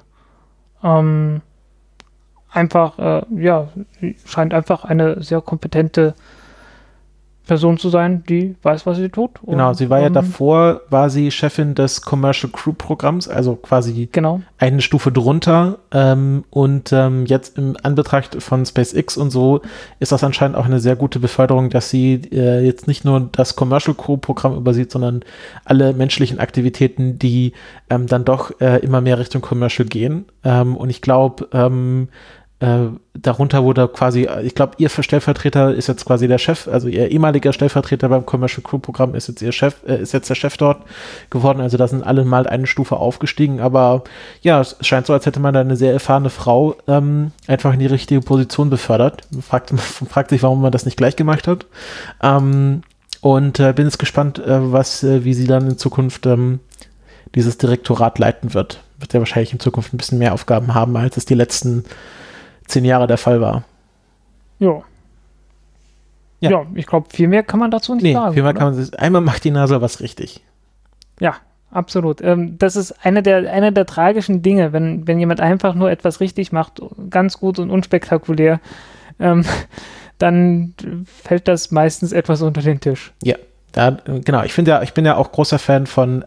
Sie scheint einfach eine sehr kompetente Person zu sein, die weiß, was sie tut. Genau, sie war ja davor, war sie Chefin des Commercial Crew Programms, also quasi eine Stufe drunter. Jetzt im Anbetracht von SpaceX und so ist das anscheinend auch eine sehr gute Beförderung, dass sie jetzt nicht nur das Commercial Crew Programm übersieht, sondern alle menschlichen Aktivitäten, die dann doch immer mehr Richtung Commercial gehen. Und ich glaube, darunter wurde quasi, ich glaube, ihr Stellvertreter ist jetzt quasi der Chef, also ihr ehemaliger Stellvertreter beim Commercial Crew Programm ist jetzt ist jetzt der Chef dort geworden, also da sind alle mal eine Stufe aufgestiegen, aber ja, es scheint so, als hätte man da eine sehr erfahrene Frau einfach in die richtige Position befördert. Fragt sich, warum man das nicht gleich gemacht hat. Bin jetzt gespannt, wie sie dann in Zukunft dieses Direktorat leiten wird. Wird ja wahrscheinlich in Zukunft ein bisschen mehr Aufgaben haben, als es die letzten 10 Jahre der Fall war. Ja, ich glaube, viel mehr kann man dazu nicht sagen. Viel mehr kann man, einmal macht die NASA was richtig. Ja, absolut. Das ist eine der tragischen Dinge, wenn jemand einfach nur etwas richtig macht, ganz gut und unspektakulär, dann fällt das meistens etwas unter den Tisch. Ja, genau. Ich bin ja auch großer Fan von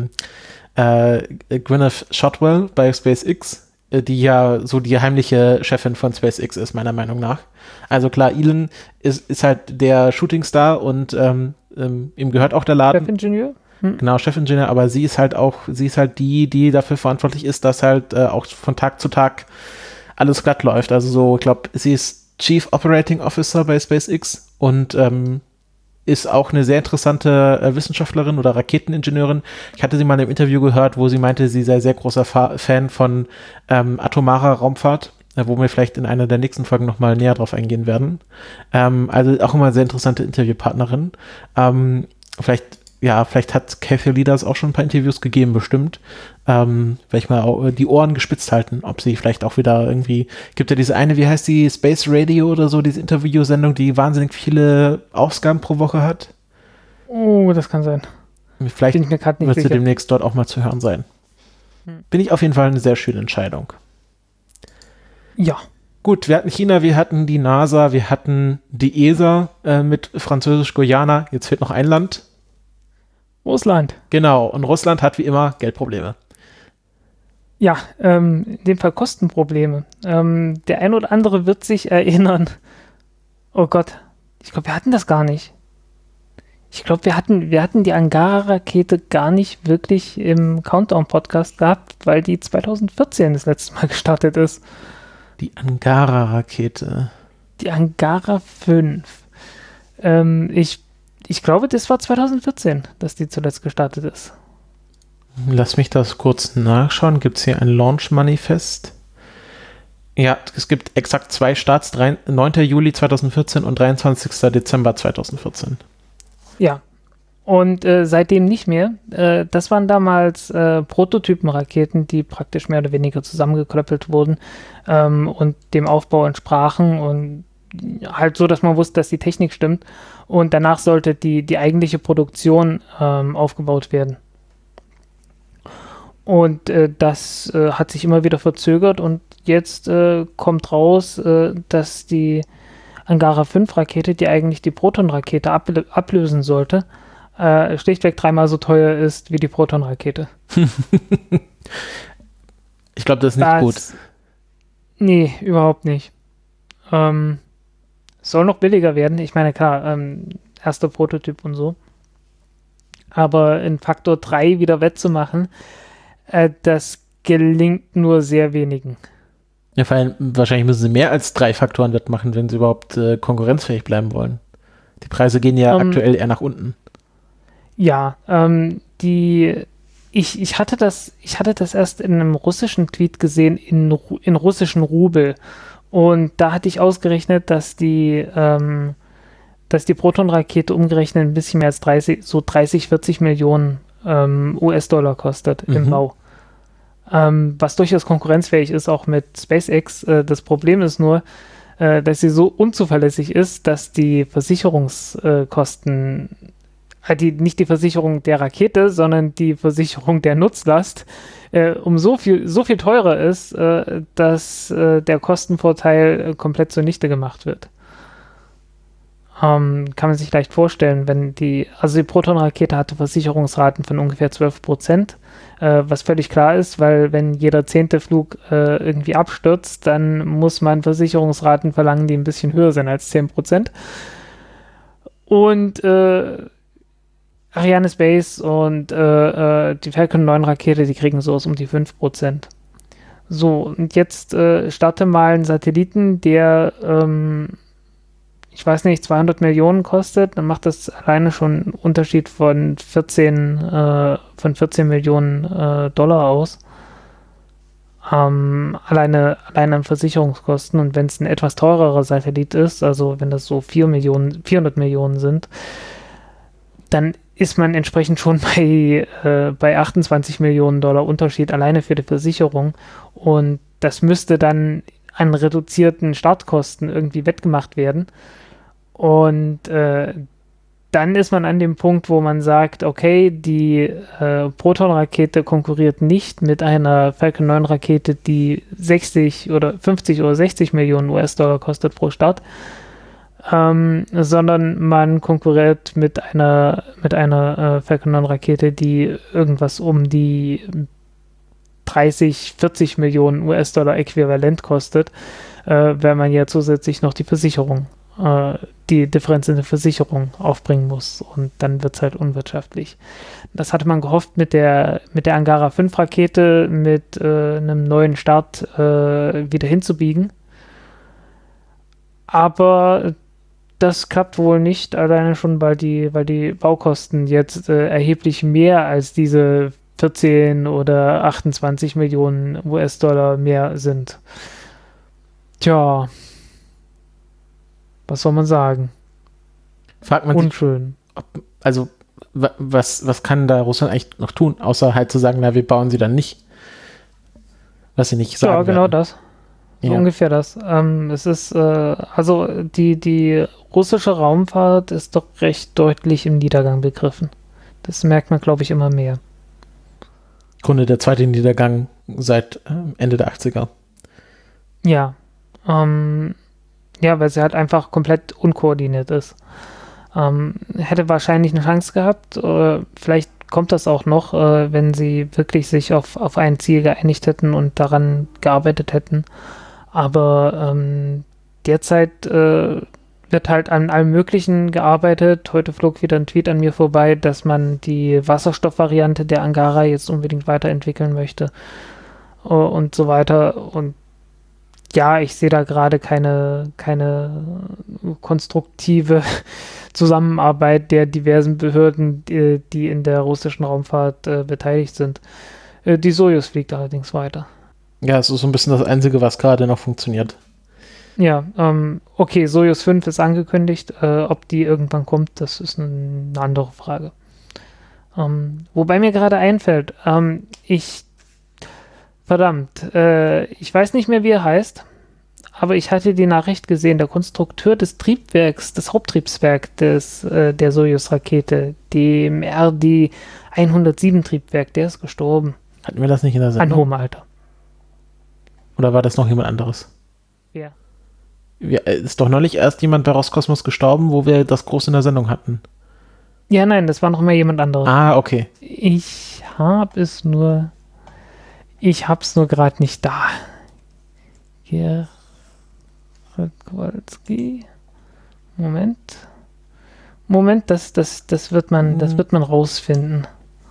Gwyneth Shotwell bei SpaceX, die ja so die heimliche Chefin von SpaceX ist, meiner Meinung nach. Also klar, Elon ist halt der Shootingstar und ihm gehört auch der Laden. Chefingenieur? Genau, Chefingenieur, aber sie ist halt die dafür verantwortlich ist, dass halt auch von Tag zu Tag alles glatt läuft. Also so, ich glaube, sie ist Chief Operating Officer bei SpaceX und ist auch eine sehr interessante Wissenschaftlerin oder Raketeningenieurin. Ich hatte sie mal im Interview gehört, wo sie meinte, sie sei sehr großer Fan von atomarer Raumfahrt, wo wir vielleicht in einer der nächsten Folgen nochmal näher drauf eingehen werden. Also auch immer eine sehr interessante Interviewpartnerin. Vielleicht hat Kathy Leaders auch schon ein paar Interviews gegeben, bestimmt. Werde ich mal die Ohren gespitzt halten, ob sie vielleicht auch wieder irgendwie, gibt ja diese eine, wie heißt die, Space Radio oder so, diese Interviewsendung, die wahnsinnig viele Ausgaben pro Woche hat. Oh, das kann sein. Vielleicht wird sie demnächst dort auch mal zu hören sein. Bin ich auf jeden Fall eine sehr schöne Entscheidung. Ja. Gut, wir hatten China, wir hatten die NASA, wir hatten die ESA mit Französisch-Guyana, jetzt fehlt noch ein Land. Russland. Genau, und Russland hat wie immer Geldprobleme. Ja, in dem Fall Kostenprobleme. Der ein oder andere wird sich erinnern, oh Gott, Ich glaube, wir hatten das gar nicht. Ich glaube, wir hatten die Angara-Rakete gar nicht wirklich im Countdown-Podcast gehabt, weil die 2014 das letzte Mal gestartet ist. Die Angara-Rakete. Die Angara 5. Ich glaube, das war 2014, dass die zuletzt gestartet ist. Lass mich das kurz nachschauen. Gibt es hier ein Launch-Manifest? Ja, es gibt exakt 2 Starts, 9. Juli 2014 und 23. Dezember 2014. Ja, und seitdem nicht mehr. Das waren damals Prototypenraketen, die praktisch mehr oder weniger zusammengeklöppelt wurden und dem Aufbau entsprachen und halt so, dass man wusste, dass die Technik stimmt. Und danach sollte die eigentliche Produktion aufgebaut werden. Und das hat sich immer wieder verzögert und jetzt kommt raus, dass die Angara 5 Rakete, die eigentlich die Proton-Rakete ablösen sollte, schlichtweg 3-mal so teuer ist wie die Proton-Rakete. Ich glaube, das ist nicht gut. Nee, überhaupt nicht. Soll noch billiger werden. Ich meine, klar, erster Prototyp und so. Aber in Faktor 3 wieder wettzumachen, das gelingt nur sehr wenigen. Ja, vor allem, wahrscheinlich müssen sie mehr als 3 Faktoren wettmachen, wenn sie überhaupt konkurrenzfähig bleiben wollen. Die Preise gehen ja aktuell eher nach unten. Ja, ich hatte das erst in einem russischen Tweet gesehen, in russischen Rubel. Und da hatte ich ausgerechnet, dass die Proton-Rakete umgerechnet ein bisschen mehr als 30, 40 Millionen US-Dollar kostet im Bau. Was durchaus konkurrenzfähig ist, auch mit SpaceX. Das Problem ist nur, dass sie so unzuverlässig ist, dass die Versicherungskosten, nicht die Versicherung der Rakete, sondern die Versicherung der Nutzlast, um so viel teurer ist, dass der Kostenvorteil komplett zunichte gemacht wird. Kann man sich leicht vorstellen, wenn die Proton-Rakete hatte Versicherungsraten von ungefähr 12%, was völlig klar ist, weil wenn jeder 10. Flug irgendwie abstürzt, dann muss man Versicherungsraten verlangen, die ein bisschen höher sind als 10%. Und Ariane Space und die Falcon 9 Rakete, die kriegen sowas um die 5%. So, und jetzt starte mal einen Satelliten, der ich weiß nicht, 200 Millionen kostet, dann macht das alleine schon einen Unterschied von 14 Millionen Dollar aus. Alleine an Versicherungskosten. Und wenn es ein etwas teurerer Satellit ist, also wenn das so 400 Millionen sind, dann ist man entsprechend schon bei 28 Millionen Dollar Unterschied alleine für die Versicherung. Und das müsste dann an reduzierten Startkosten irgendwie wettgemacht werden. Und dann ist man an dem Punkt, wo man sagt, okay, die Proton-Rakete konkurriert nicht mit einer Falcon 9 Rakete, die 50 oder 60 Millionen US-Dollar kostet pro Start, sondern man konkurriert mit einer Falcon 9 Rakete, die irgendwas um die 30, 40 Millionen US-Dollar äquivalent kostet, wenn man ja zusätzlich noch die Versicherung die Differenz in der Versicherung aufbringen muss und dann wird es halt unwirtschaftlich. Das hatte man gehofft mit der Angara 5 Rakete mit einem neuen Start wieder hinzubiegen. Aber das klappt wohl nicht, alleine schon, weil die Baukosten jetzt erheblich mehr als diese 14 oder 28 Millionen US-Dollar mehr sind. Tja, was soll man sagen? Fragt man unschön. Also, was kann da Russland eigentlich noch tun, außer halt zu sagen, na, wir bauen sie dann nicht? Was sie nicht sagen. Ja, genau werden. Das. So ungefähr das. Es ist, also die russische Raumfahrt ist doch recht deutlich im Niedergang begriffen. Das merkt man, glaube ich, immer mehr. Im Grunde der zweite Niedergang seit Ende der 80er. Ja. Ja, weil sie halt einfach komplett unkoordiniert ist. Hätte wahrscheinlich eine Chance gehabt. Vielleicht kommt das auch noch, wenn sie wirklich sich auf ein Ziel geeinigt hätten und daran gearbeitet hätten. Aber derzeit wird wird halt an allem Möglichen gearbeitet. Heute flog wieder ein Tweet an mir vorbei, dass man die Wasserstoffvariante der Angara jetzt unbedingt weiterentwickeln möchte und so weiter. Und ja, ich sehe da gerade keine konstruktive Zusammenarbeit der diversen Behörden, die in der russischen Raumfahrt beteiligt sind. Die Sojus fliegt allerdings weiter. Ja, es ist so ein bisschen das Einzige, was gerade noch funktioniert. Ja, okay, Sojus 5 ist angekündigt. Ob die irgendwann kommt, das ist eine andere Frage. Wobei mir gerade einfällt, ich weiß nicht mehr, wie er heißt, aber ich hatte die Nachricht gesehen, der Konstrukteur des Triebwerks, des Haupttriebswerks der Sojus-Rakete, dem RD-107-Triebwerk, der ist gestorben. Hatten wir das nicht in der Sendung? An hohem Alter. Oder war das noch jemand anderes? Ja. Ist doch neulich erst jemand bei Roskosmos gestorben, wo wir das groß in der Sendung hatten. Ja, nein, das war noch mal jemand anderes. Ah, okay. Ich hab's nur gerade nicht da. Gerrit Kowalski. Moment, das wird man rausfinden.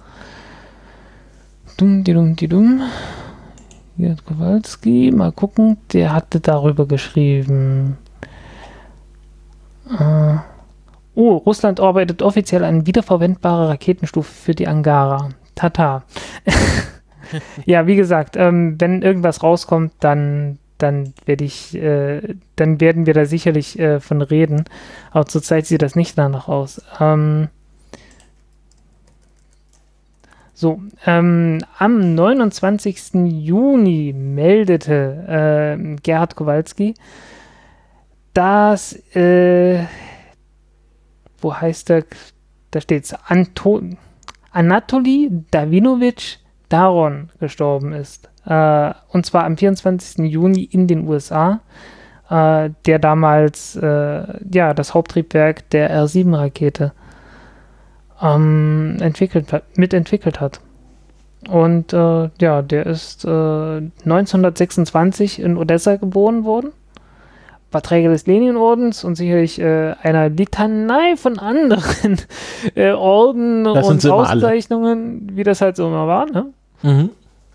Dumm. Gerrit Kowalski, mal gucken, der hatte darüber geschrieben. Russland arbeitet offiziell an wiederverwendbarer Raketenstufe für die Angara. Tata. Ja, wie gesagt, wenn irgendwas rauskommt, dann werden wir da sicherlich von reden. Aber zurzeit sieht das nicht danach aus. Am 29. Juni meldete Gerhard Kowalski, dass, wo heißt er? Da steht's, Anatoli Davinovich Daron gestorben ist. Und zwar am 24. Juni in den USA, der damals das Haupttriebwerk der R-7-Rakete mitentwickelt hat. Und der ist 1926 in Odessa geboren worden, war Träger des Leninordens und sicherlich einer Litanei von anderen Orden und Auszeichnungen, wie das halt so immer war, ne? Mhm.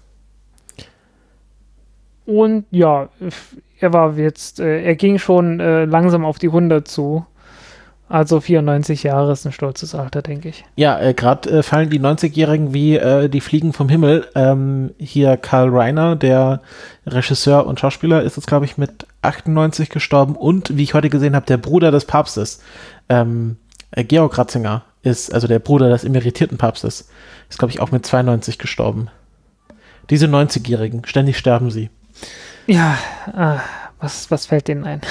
Und ja, er ging schon langsam auf die 100 zu. Also 94 Jahre ist ein stolzes Alter, denke ich. Ja, gerade fallen die 90-Jährigen wie die Fliegen vom Himmel. Hier Karl Reiner, der Regisseur und Schauspieler, ist jetzt, glaube ich, mit 98 gestorben. Und, wie ich heute gesehen habe, der Bruder des Papstes, Georg Ratzinger, ist, also der Bruder des emeritierten Papstes, ist, glaube ich, auch mit 92 gestorben. Diese 90-Jährigen, ständig sterben sie. Ja, was fällt denen ein?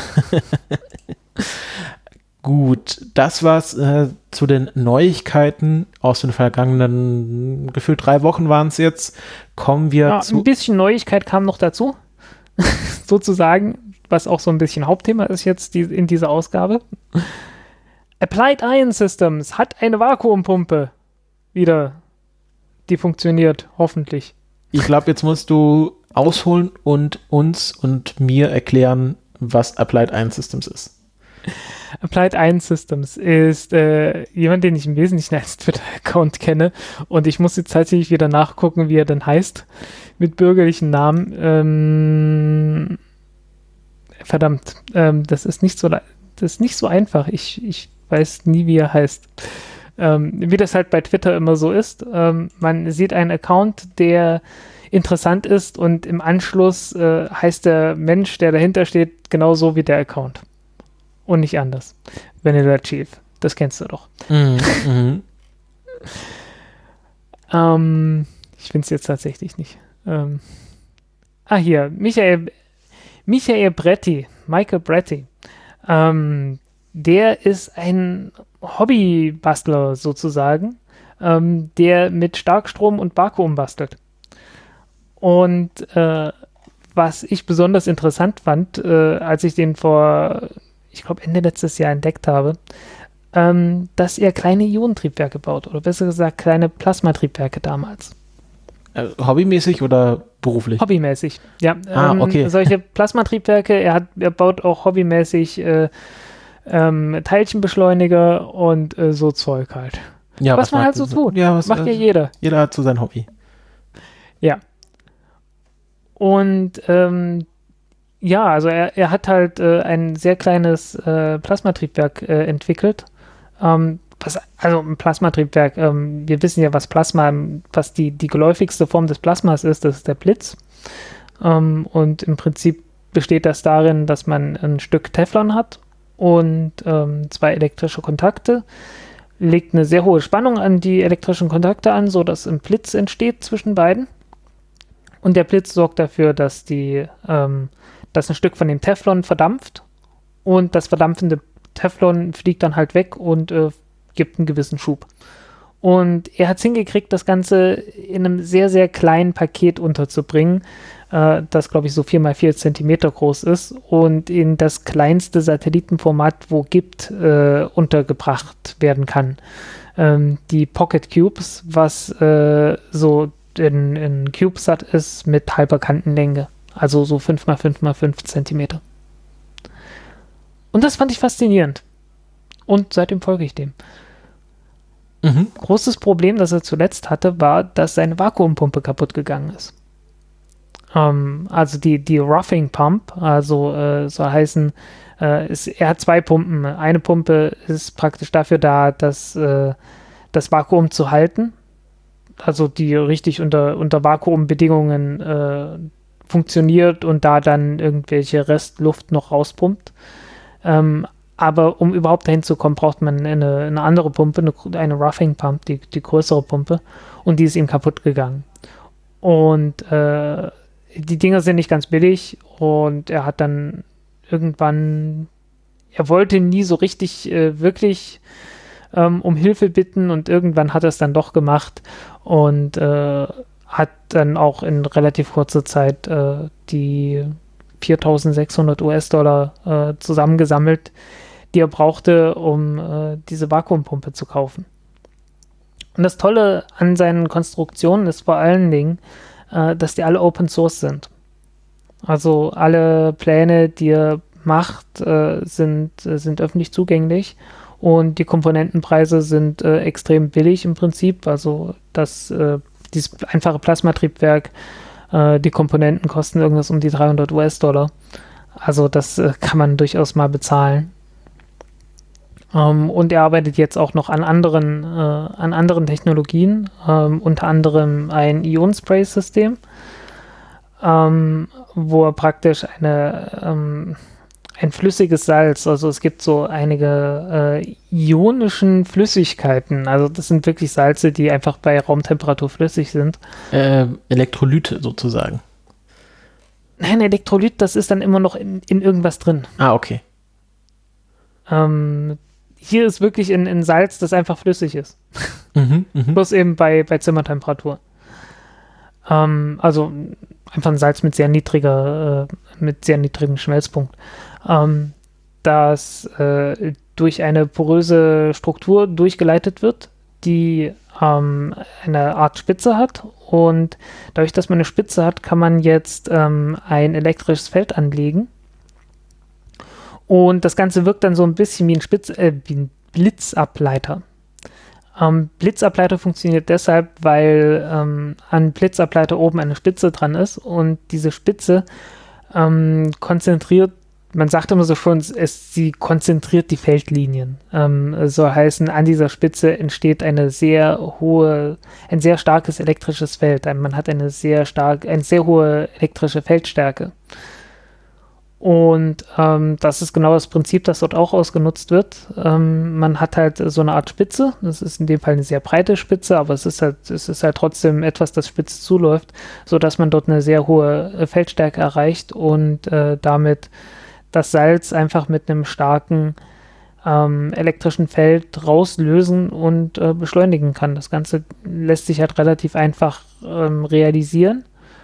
Gut, das war's zu den Neuigkeiten aus den vergangenen, gefühlt 3 Wochen waren es jetzt. Kommen wir zu... Ein bisschen Neuigkeit kam noch dazu, sozusagen, was auch so ein bisschen Hauptthema ist jetzt in dieser Ausgabe. Applied Ion Systems hat eine Vakuumpumpe wieder, die funktioniert, hoffentlich. Ich glaube, jetzt musst du ausholen und uns und mir erklären, was Applied Ion Systems ist. Applied Ion Systems ist jemand, den ich im Wesentlichen als Twitter-Account kenne und ich muss jetzt tatsächlich wieder nachgucken, wie er denn heißt, mit bürgerlichen Namen. Das ist nicht so einfach. Ich weiß nie, wie er heißt. Wie das halt bei Twitter immer so ist. Man sieht einen Account, der interessant ist und im Anschluss heißt der Mensch, der dahinter steht, genauso wie der Account. Und nicht anders. Vanilla Chief. Das kennst du doch. Mhm. Ich finde es jetzt tatsächlich nicht. Hier. Michael Bretti. Michael Bretti. Der ist ein Hobbybastler sozusagen, der mit Starkstrom und Vakuum bastelt. Und was ich besonders interessant fand, als ich den ich glaube Ende letztes Jahr entdeckt habe, dass er kleine Ionentriebwerke baut, oder besser gesagt kleine Plasmatriebwerke damals. Hobbymäßig oder beruflich? Hobbymäßig, ja. Okay. Solche Plasmatriebwerke, er baut auch hobbymäßig Teilchenbeschleuniger und so Zeug halt. Ja, was man halt so tut. Ja, macht ja jeder. Jeder hat so sein Hobby. Ja. Und also er hat halt ein sehr kleines Plasmatriebwerk entwickelt. Also ein Plasmatriebwerk, wir wissen ja, was die geläufigste Form des Plasmas ist, das ist der Blitz. Und im Prinzip besteht das darin, dass man ein Stück Teflon hat und 2 elektrische Kontakte, legt eine sehr hohe Spannung an die elektrischen Kontakte an, sodass ein Blitz entsteht zwischen beiden. Und der Blitz sorgt dafür, dass ein Stück von dem Teflon verdampft und das verdampfende Teflon fliegt dann halt weg und gibt einen gewissen Schub. Und er hat es hingekriegt, das Ganze in einem sehr, sehr kleinen Paket unterzubringen, das, glaube ich, so 4x4 Zentimeter groß ist und in das kleinste Satellitenformat, wo gibt, untergebracht werden kann. Die Pocket Cubes, was so in CubeSat ist mit halber Kantenlänge, also so 5x5x5 Zentimeter. Und das fand ich faszinierend. Und seitdem folge ich dem. Großes Problem, das er zuletzt hatte, war, dass seine Vakuumpumpe kaputt gegangen ist. Also die Roughing Pump, soll heißen, er hat 2 Pumpen. Eine Pumpe ist praktisch dafür da, das Vakuum zu halten, also die richtig unter Vakuumbedingungen funktioniert und da dann irgendwelche Restluft noch rauspumpt. Aber um überhaupt dahin zu kommen, braucht man eine andere Pumpe, eine Roughing Pump, die größere Pumpe, und die ist ihm kaputt gegangen. Und die Dinger sind nicht ganz billig und er hat dann irgendwann, er wollte nie so richtig wirklich um Hilfe bitten und irgendwann hat er es dann doch gemacht und hat dann auch in relativ kurzer Zeit die 4.600 US-Dollar zusammengesammelt, die er brauchte, um diese Vakuumpumpe zu kaufen. Und das Tolle an seinen Konstruktionen ist vor allen Dingen, dass die alle Open Source sind. Also alle Pläne, die er macht, sind öffentlich zugänglich und die Komponentenpreise sind extrem billig im Prinzip. Also dieses einfache Plasmatriebwerk, die Komponenten kosten irgendwas um die 300 US-Dollar. Also das kann man durchaus mal bezahlen. Und er arbeitet jetzt auch noch an anderen Technologien, unter anderem ein Ionenspray-System, wo er praktisch ein flüssiges Salz, also es gibt so einige ionischen Flüssigkeiten, also das sind wirklich Salze, die einfach bei Raumtemperatur flüssig sind. Elektrolyte sozusagen. Nein, Elektrolyt, das ist dann immer noch in irgendwas drin. Ah, okay. Hier ist wirklich ein Salz, das einfach flüssig ist. Bloß eben bei Zimmertemperatur. Also einfach ein Salz mit sehr niedrigem Schmelzpunkt. Das durch eine poröse Struktur durchgeleitet wird, die eine Art Spitze hat. Und dadurch, dass man eine Spitze hat, kann man jetzt ein elektrisches Feld anlegen. Und das Ganze wirkt dann so ein bisschen wie ein Blitzableiter. Blitzableiter funktioniert deshalb, weil an Blitzableiter oben eine Spitze dran ist und diese Spitze konzentriert, man sagt immer so schon, sie konzentriert die Feldlinien. Soll heißen, an dieser Spitze entsteht ein sehr starkes elektrisches Feld. Man hat eine sehr hohe elektrische Feldstärke. Und das ist genau das Prinzip, das dort auch ausgenutzt wird. Man hat halt so eine Art Spitze, das ist in dem Fall eine sehr breite Spitze, aber es ist halt trotzdem etwas, das spitz zuläuft, sodass man dort eine sehr hohe Feldstärke erreicht und damit das Salz einfach mit einem starken elektrischen Feld rauslösen und beschleunigen kann. Das Ganze lässt sich halt relativ einfach realisieren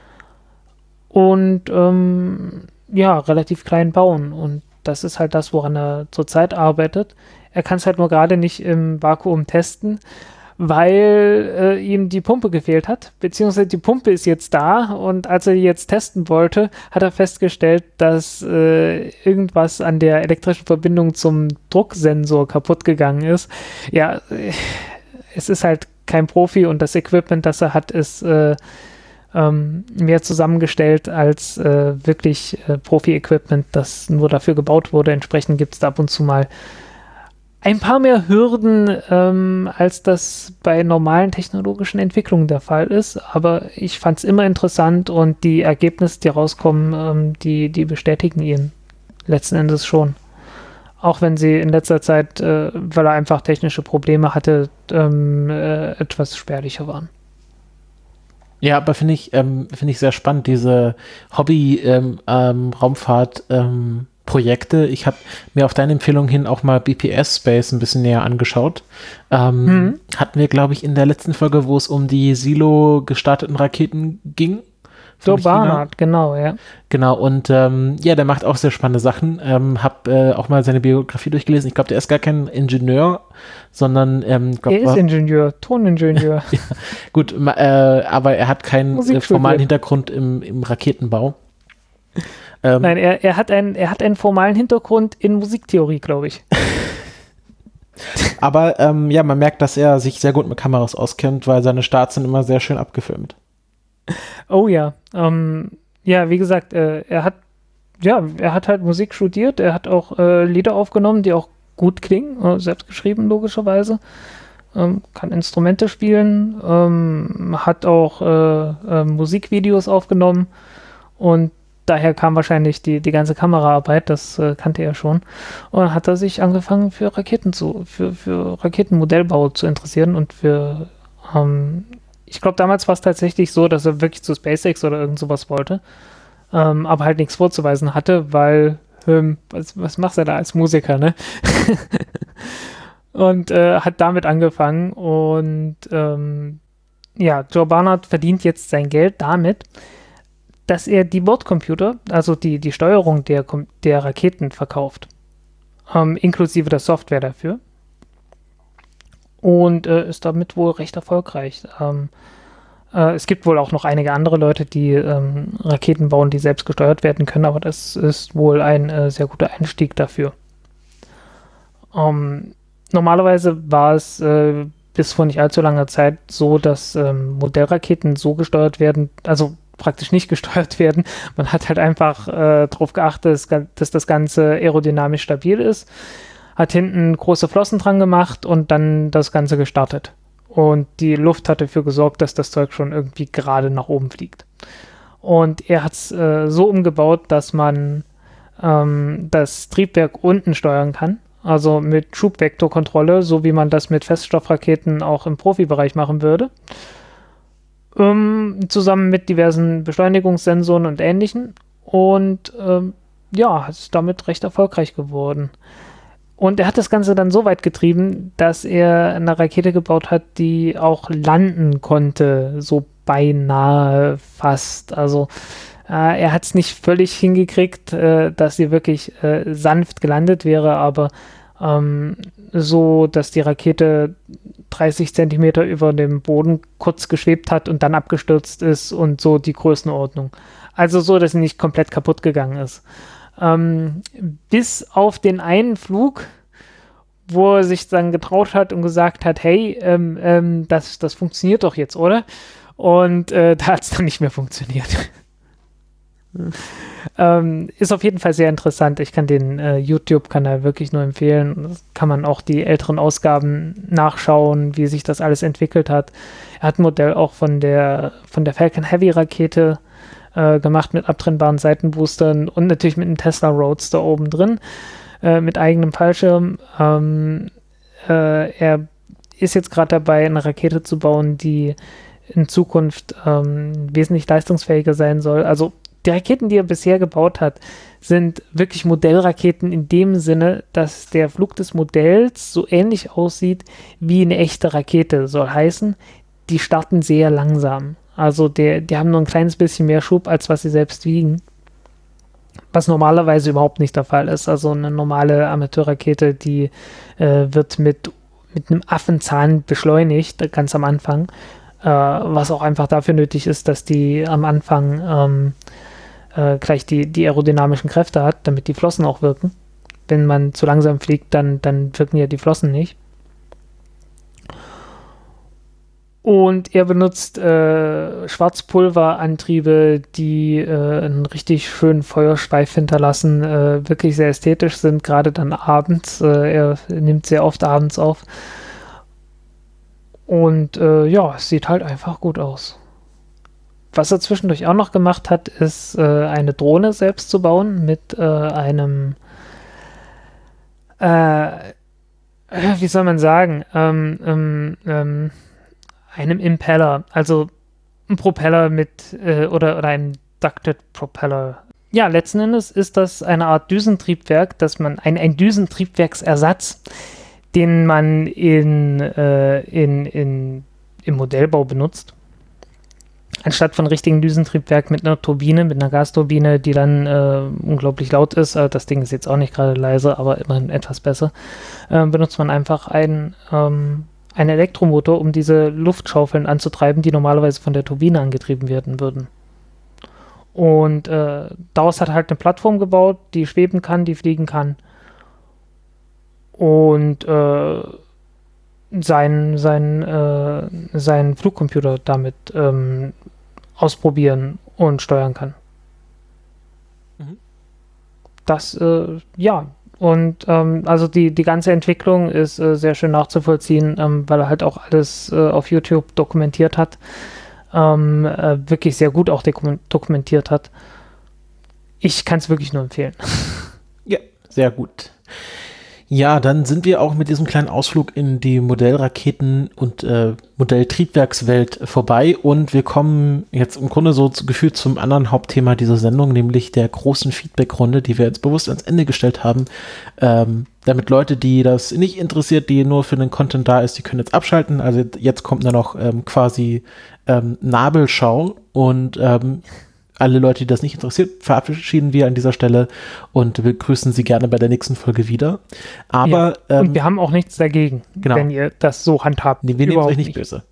und relativ klein bauen. Und das ist halt das, woran er zurzeit arbeitet. Er kann es halt nur gerade nicht im Vakuum testen, weil ihm die Pumpe gefehlt hat, beziehungsweise die Pumpe ist jetzt da und als er die jetzt testen wollte, hat er festgestellt, dass irgendwas an der elektrischen Verbindung zum Drucksensor kaputt gegangen ist. Ja, es ist halt kein Profi und das Equipment, das er hat, ist mehr zusammengestellt als wirklich Profi-Equipment, das nur dafür gebaut wurde. Entsprechend gibt es da ab und zu mal ein paar mehr Hürden, als das bei normalen technologischen Entwicklungen der Fall ist. Aber ich fand es immer interessant und die Ergebnisse, die rauskommen, die bestätigen ihn letzten Endes schon. Auch wenn sie in letzter Zeit, weil er einfach technische Probleme hatte, etwas spärlicher waren. Ja, aber finde ich sehr spannend, diese Hobby-Raumfahrt- Projekte. Ich habe mir auf deine Empfehlung hin auch mal BPS Space ein bisschen näher angeschaut. Hatten wir, glaube ich, in der letzten Folge, wo es um die Silo gestarteten Raketen ging. Joe Barnard, genau, ja. Genau, und der macht auch sehr spannende Sachen. Hab auch mal seine Biografie durchgelesen. Ich glaube, der ist gar kein Ingenieur, sondern er ist Ingenieur, Toningenieur. Ja, gut, aber er hat keinen formalen Hintergrund im Raketenbau. Nein, er hat einen formalen Hintergrund in Musiktheorie, glaube ich. Aber man merkt, dass er sich sehr gut mit Kameras auskennt, weil seine Starts sind immer sehr schön abgefilmt. Oh ja. Wie gesagt, er hat halt Musik studiert, er hat auch Lieder aufgenommen, die auch gut klingen, selbst geschrieben logischerweise. Kann Instrumente spielen, hat auch Musikvideos aufgenommen und daher kam wahrscheinlich die ganze Kameraarbeit, das kannte er schon. Und dann hat er sich angefangen für Raketenmodellbau zu interessieren und für ich glaube, damals war es tatsächlich so, dass er wirklich zu SpaceX oder irgend sowas wollte, aber halt nichts vorzuweisen hatte, weil was macht er da als Musiker, ne? Und hat damit angefangen und Joe Barnard verdient jetzt sein Geld damit, dass er die Bordcomputer, also die Steuerung der Raketen verkauft, inklusive der Software dafür. Und ist damit wohl recht erfolgreich. Es gibt wohl auch noch einige andere Leute, die Raketen bauen, die selbst gesteuert werden können, aber das ist wohl ein sehr guter Einstieg dafür. Normalerweise war es bis vor nicht allzu langer Zeit so, dass Modellraketen so gesteuert werden, also praktisch nicht gesteuert werden. Man hat halt einfach darauf geachtet, dass das Ganze aerodynamisch stabil ist, hat hinten große Flossen dran gemacht und dann das Ganze gestartet. Und die Luft hat dafür gesorgt, dass das Zeug schon irgendwie gerade nach oben fliegt. Und er hat es so umgebaut, dass man das Triebwerk unten steuern kann, also mit Schubvektorkontrolle, so wie man das mit Feststoffraketen auch im Profibereich machen würde. Zusammen mit diversen Beschleunigungssensoren und Ähnlichem. Und ist damit recht erfolgreich geworden. Und er hat das Ganze dann so weit getrieben, dass er eine Rakete gebaut hat, die auch landen konnte, so beinahe fast. Also er hat es nicht völlig hingekriegt, dass sie wirklich sanft gelandet wäre, aber so, dass die Rakete 30 Zentimeter über dem Boden kurz geschwebt hat und dann abgestürzt ist und so die Größenordnung. Also so, dass sie nicht komplett kaputt gegangen ist. Bis auf den einen Flug, wo er sich dann getraut hat und gesagt hat, hey, das funktioniert doch jetzt, oder? Und da hat es dann nicht mehr funktioniert. Ist auf jeden Fall sehr interessant. Ich kann den YouTube-Kanal wirklich nur empfehlen. Das kann man auch die älteren Ausgaben nachschauen, wie sich das alles entwickelt hat. Er hat ein Modell auch von der Falcon Heavy Rakete gemacht mit abtrennbaren Seitenboostern und natürlich mit einem Tesla Roadster oben drin, mit eigenem Fallschirm. Er ist jetzt gerade dabei, eine Rakete zu bauen, die in Zukunft wesentlich leistungsfähiger sein soll. Also die Raketen, die er bisher gebaut hat, sind wirklich Modellraketen in dem Sinne, dass der Flug des Modells so ähnlich aussieht wie eine echte Rakete. Soll heißen, die starten sehr langsam. Also die haben nur ein kleines bisschen mehr Schub, als was sie selbst wiegen. Was normalerweise überhaupt nicht der Fall ist. Also eine normale Amateurrakete, die wird mit mit einem Affenzahn beschleunigt, ganz am Anfang, was auch einfach dafür nötig ist, dass die am Anfang gleich die aerodynamischen Kräfte hat, damit die Flossen auch wirken. Wenn man zu langsam fliegt, dann wirken ja die Flossen nicht. Und er benutzt Schwarzpulverantriebe, die einen richtig schönen Feuerschweif hinterlassen, wirklich sehr ästhetisch sind, gerade dann abends. Er nimmt sehr oft abends auf. Und es sieht halt einfach gut aus. Was er zwischendurch auch noch gemacht hat, ist eine Drohne selbst zu bauen mit einem wie soll man sagen, einem Impeller, also ein Propeller mit oder einem Ducted Propeller. Ja, letzten Endes ist das eine Art Düsentriebwerk, dass man ein Düsentriebwerksersatz, den man im Modellbau benutzt. Anstatt von richtigen Düsentriebwerk mit einer Turbine, mit einer Gasturbine, die dann unglaublich laut ist, das Ding ist jetzt auch nicht gerade leise, aber immerhin etwas besser, benutzt man einfach einen Elektromotor, um diese Luftschaufeln anzutreiben, die normalerweise von der Turbine angetrieben werden würden. Und daraus hat er halt eine Plattform gebaut, die schweben kann, die fliegen kann. Und seinen Flugcomputer damit ausprobieren und steuern kann. Mhm. Das, und also die ganze Entwicklung ist sehr schön nachzuvollziehen, weil er halt auch alles auf YouTube dokumentiert hat, wirklich sehr gut auch dokumentiert hat. Ich kann es wirklich nur empfehlen. Ja, sehr gut. Ja, dann sind wir auch mit diesem kleinen Ausflug in die Modellraketen- und Modelltriebwerkswelt vorbei und wir kommen jetzt im Grunde so gefühlt zum anderen Hauptthema dieser Sendung, nämlich der großen Feedbackrunde, die wir jetzt bewusst ans Ende gestellt haben, damit Leute, die das nicht interessiert, die nur für den Content da ist, die können jetzt abschalten. Also jetzt kommt nur noch quasi Nabelschau und alle Leute, die das nicht interessiert, verabschieden wir an dieser Stelle und begrüßen Sie gerne bei der nächsten Folge wieder. Aber und wir haben auch nichts dagegen, genau, wenn ihr das so handhabt. Nee, wir nehmen es euch nicht böse.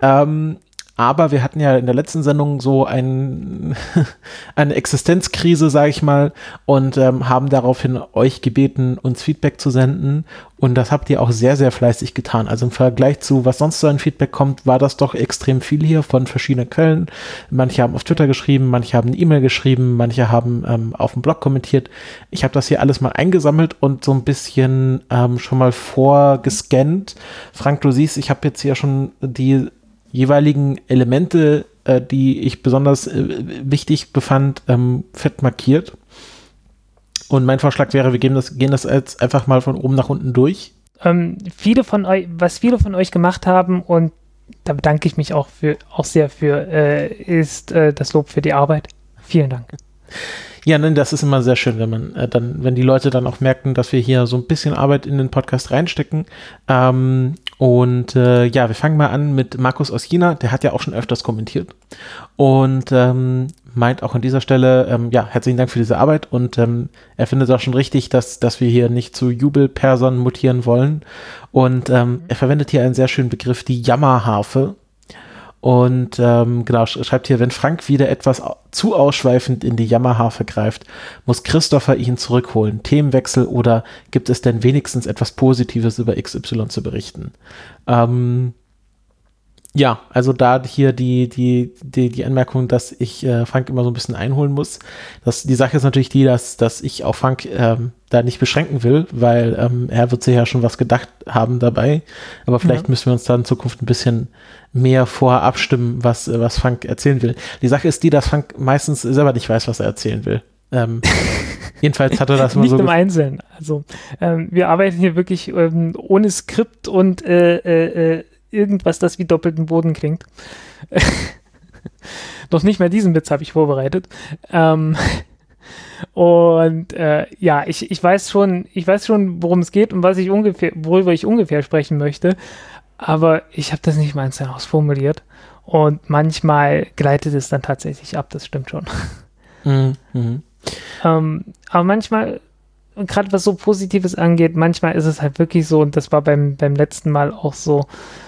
Aber wir hatten ja in der letzten Sendung so eine Existenzkrise, sage ich mal, und haben daraufhin euch gebeten, uns Feedback zu senden. Und das habt ihr auch sehr, sehr fleißig getan. Also im Vergleich zu, was sonst so ein Feedback kommt, war das doch extrem viel hier von verschiedenen Quellen. Manche haben auf Twitter geschrieben, manche haben eine E-Mail geschrieben, manche haben auf dem Blog kommentiert. Ich habe das hier alles mal eingesammelt und so ein bisschen schon mal vorgescannt. Frank, du siehst, ich habe jetzt hier schon die jeweiligen Elemente, die ich besonders wichtig befand, fett markiert. Und mein Vorschlag wäre, wir gehen das jetzt einfach mal von oben nach unten durch. Was viele von euch gemacht haben, und da bedanke ich mich auch sehr für, ist das Lob für die Arbeit. Vielen Dank. Ja, nein, das ist immer sehr schön, wenn man wenn die Leute dann auch merken, dass wir hier so ein bisschen Arbeit in den Podcast reinstecken. Wir fangen mal an mit Markus aus China, der hat ja auch schon öfters kommentiert und meint auch an dieser Stelle, herzlichen Dank für diese Arbeit und er findet auch schon richtig, dass wir hier nicht zu Jubelpersern mutieren wollen und er verwendet hier einen sehr schönen Begriff, die Jammerharfe. Und schreibt hier, wenn Frank wieder etwas zu ausschweifend in die Jammerharfe greift, muss Christopher ihn zurückholen. Themenwechsel oder gibt es denn wenigstens etwas Positives über XY zu berichten? Also da hier die Anmerkung, dass ich Frank immer so ein bisschen einholen muss. Die Sache ist natürlich die, dass ich auch Frank da nicht beschränken will, weil er wird sich ja schon was gedacht haben dabei. Aber vielleicht müssen wir uns da in Zukunft ein bisschen mehr vorher abstimmen, was Frank erzählen will. Die Sache ist die, dass Frank meistens selber nicht weiß, was er erzählen will. Jedenfalls hat er das mal nicht so. Nicht im Einzelnen. Also wir arbeiten hier wirklich ohne Skript und irgendwas, das wie doppelten Boden klingt. Noch nicht mal diesen Witz habe ich vorbereitet. Ich weiß schon, worum es geht und worüber ich ungefähr sprechen möchte, aber ich habe das nicht mal einzeln ausformuliert und manchmal gleitet es dann tatsächlich ab, das stimmt schon. Aber manchmal gerade was so Positives angeht, manchmal ist es halt wirklich so, und das war beim letzten Mal auch so,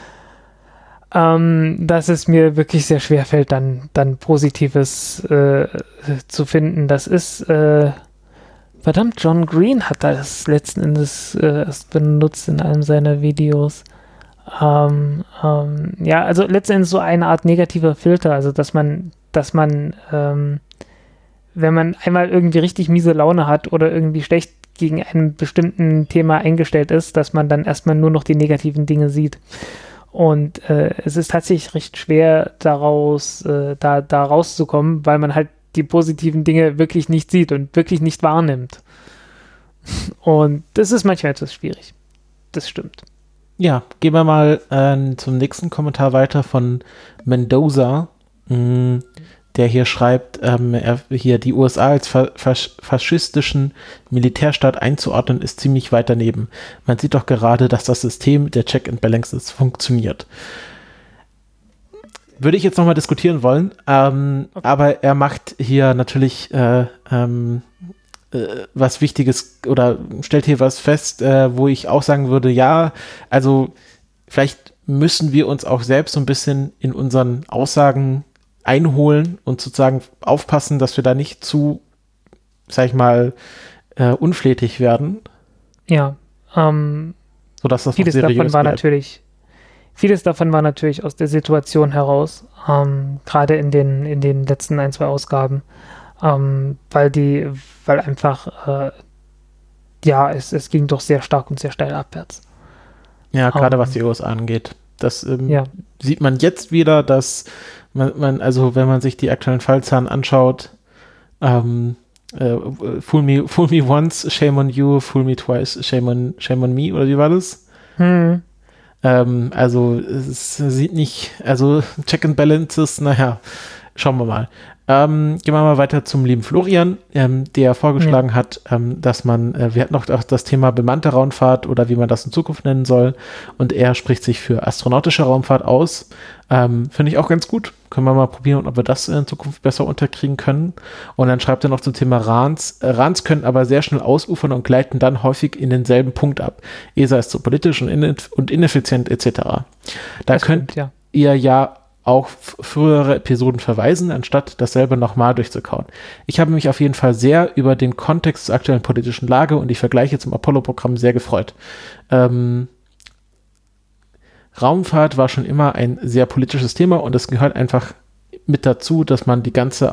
dass es mir wirklich sehr schwer fällt, dann Positives zu finden. Das ist, verdammt, John Green hat das letzten Endes erst benutzt in einem seiner Videos. Ja, also letzten Endes so eine Art negativer Filter, also dass man wenn man einmal irgendwie richtig miese Laune hat oder irgendwie schlecht gegen einem bestimmten Thema eingestellt ist, dass man dann erstmal nur noch die negativen Dinge sieht. Und es ist tatsächlich recht schwer, daraus da rauszukommen, weil man halt die positiven Dinge wirklich nicht sieht und wirklich nicht wahrnimmt. Und das ist manchmal etwas schwierig. Das stimmt. Ja, gehen wir mal zum nächsten Kommentar weiter von Mendoza, der hier schreibt, hier die USA als faschistischen Militärstaat einzuordnen, ist ziemlich weit daneben. Man sieht doch gerade, dass das System der Check and Balances funktioniert. Würde ich jetzt nochmal diskutieren wollen, okay. Aber er macht hier natürlich was Wichtiges oder stellt hier was fest, wo ich auch sagen würde, ja, also vielleicht müssen wir uns auch selbst so ein bisschen in unseren Aussagen einholen und sozusagen aufpassen, dass wir da nicht zu, sag ich mal, unflätig werden. Ja. Sodass das vieles davon war natürlich aus der Situation heraus, gerade in den letzten 1, 2 Ausgaben, weil einfach es ging doch sehr stark und sehr steil abwärts. Ja, gerade was die USA angeht. Das sieht man jetzt wieder, dass man, also wenn man sich die aktuellen Fallzahlen anschaut, fool me once, shame on you, fool me twice, shame on me, oder wie war das? Also es sieht nicht, also Check and Balances, naja, schauen wir mal. Gehen wir mal weiter zum lieben Florian, der vorgeschlagen hat, dass wir hatten noch das Thema bemannte Raumfahrt oder wie man das in Zukunft nennen soll, und er spricht sich für astronautische Raumfahrt aus. Finde ich auch ganz gut. Können wir mal probieren, ob wir das in Zukunft besser unterkriegen können. Und dann schreibt er noch zum Thema RANs. RANs können aber sehr schnell ausufern und gleiten dann häufig in denselben Punkt ab. ESA ist zu politisch und ineffizient etc. Da könnt ihr ja auch frühere Episoden verweisen, anstatt dasselbe nochmal durchzukauen. Ich habe mich auf jeden Fall sehr über den Kontext zur aktuellen politischen Lage und die Vergleiche zum Apollo-Programm sehr gefreut. Raumfahrt war schon immer ein sehr politisches Thema und es gehört einfach mit dazu, dass man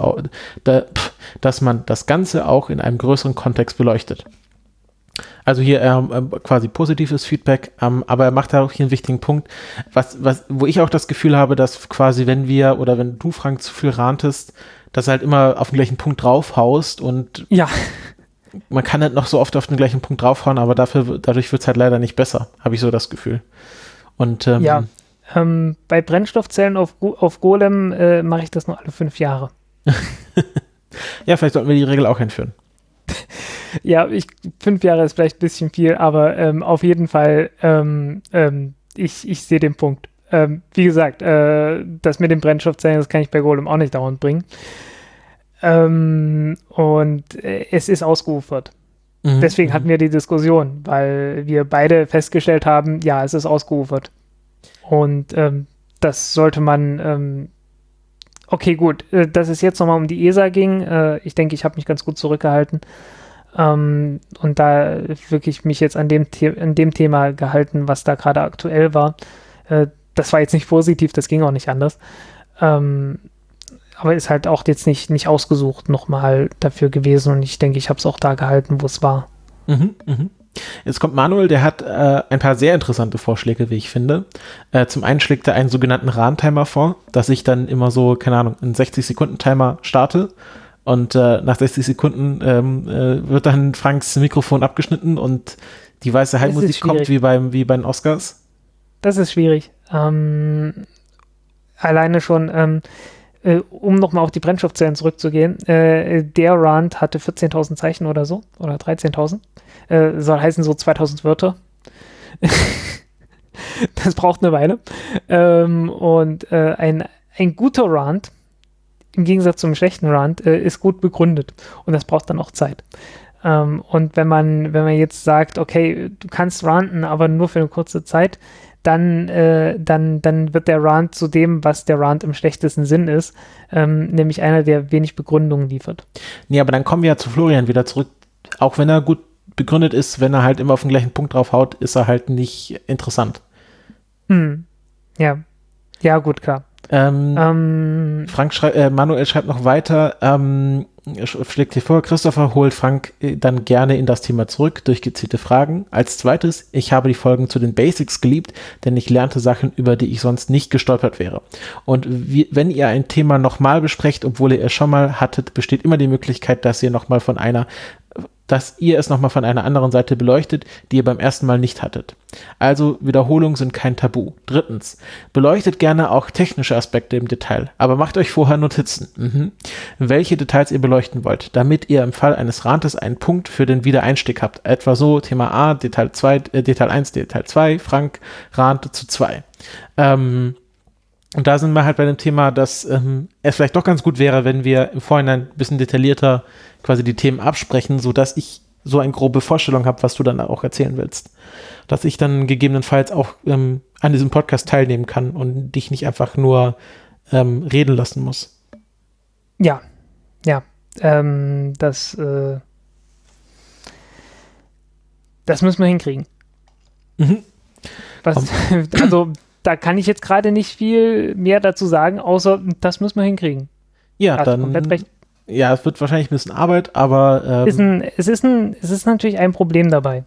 das Ganze auch in einem größeren Kontext beleuchtet. Also hier quasi positives Feedback, aber er macht da auch hier einen wichtigen Punkt, wo ich auch das Gefühl habe, dass quasi wenn du, Frank, zu viel rantest, dass du halt immer auf den gleichen Punkt draufhaust und man kann halt noch so oft auf den gleichen Punkt draufhauen, aber dadurch wird es halt leider nicht besser, habe ich so das Gefühl. Und bei Brennstoffzellen auf Golem mache ich das nur alle 5 Jahre. Ja, vielleicht sollten wir die Regel auch einführen. Ja, 5 Jahre ist vielleicht ein bisschen viel, aber auf jeden Fall, ich sehe den Punkt. Wie gesagt, das mit den Brennstoffzellen, das kann ich bei Golem auch nicht dauernd bringen. Und es ist ausgeufert. Deswegen hatten wir die Diskussion, weil wir beide festgestellt haben, ja, es ist ausgeufert. Und das sollte man okay, gut, dass es jetzt nochmal um die ESA ging, ich denke, ich habe mich ganz gut zurückgehalten und da wirklich mich jetzt an dem Thema gehalten, was da gerade aktuell war. Das war jetzt nicht positiv, das ging auch nicht anders. Aber ist halt auch jetzt nicht ausgesucht nochmal dafür gewesen und ich denke, ich habe es auch da gehalten, wo es war. Jetzt kommt Manuel, der hat ein paar sehr interessante Vorschläge, wie ich finde. Zum einen schlägt er einen sogenannten RAN-Timer vor, dass ich dann immer so, keine Ahnung, einen 60-Sekunden-Timer starte und nach 60 Sekunden wird dann Franks Mikrofon abgeschnitten und die weiße Heimmusik kommt wie bei den Oscars. Das ist schwierig. Alleine schon, um nochmal auf die Brennstoffzellen zurückzugehen, der Rant hatte 14.000 Zeichen oder so, oder 13.000. Soll heißen so 2.000 Wörter. Das braucht eine Weile. Und ein guter Rant, im Gegensatz zum schlechten Rant, ist gut begründet. Und das braucht dann auch Zeit. Und wenn man jetzt sagt, okay, du kannst ranten, aber nur für eine kurze Zeit, dann wird der Rant zu dem, was der Rant im schlechtesten Sinn ist, nämlich einer, der wenig Begründungen liefert. Nee, aber dann kommen wir ja zu Florian wieder zurück. Auch wenn er gut begründet ist, wenn er halt immer auf den gleichen Punkt drauf haut, ist er halt nicht interessant. Ja. Ja, gut, klar. Manuel schreibt noch weiter, schlägt hier vor, Christopher holt Frank dann gerne in das Thema zurück durch gezielte Fragen. Als zweites, ich habe die Folgen zu den Basics geliebt, denn ich lernte Sachen, über die ich sonst nicht gestolpert wäre. Und wenn ihr ein Thema nochmal besprecht, obwohl ihr es schon mal hattet, besteht immer die Möglichkeit, dass ihr es nochmal von einer anderen Seite beleuchtet, die ihr beim ersten Mal nicht hattet. Also Wiederholungen sind kein Tabu. Drittens, beleuchtet gerne auch technische Aspekte im Detail, aber macht euch vorher Notizen, welche Details ihr beleuchten wollt, damit ihr im Fall eines Rantes einen Punkt für den Wiedereinstieg habt. Etwa so, Thema A, Detail 1, Detail 2, Frank, Rant zu 2. Und da sind wir halt bei dem Thema, dass es vielleicht doch ganz gut wäre, wenn wir im Vorhinein ein bisschen detaillierter quasi die Themen absprechen, sodass ich so eine grobe Vorstellung habe, was du dann auch erzählen willst. Dass ich dann gegebenenfalls auch an diesem Podcast teilnehmen kann und dich nicht einfach nur reden lassen muss. Ja. Das müssen wir hinkriegen. Also da kann ich jetzt gerade nicht viel mehr dazu sagen, außer das müssen wir hinkriegen. Ja, dann komplett recht. Ja, es wird wahrscheinlich ein bisschen Arbeit, aber es ist natürlich ein Problem dabei.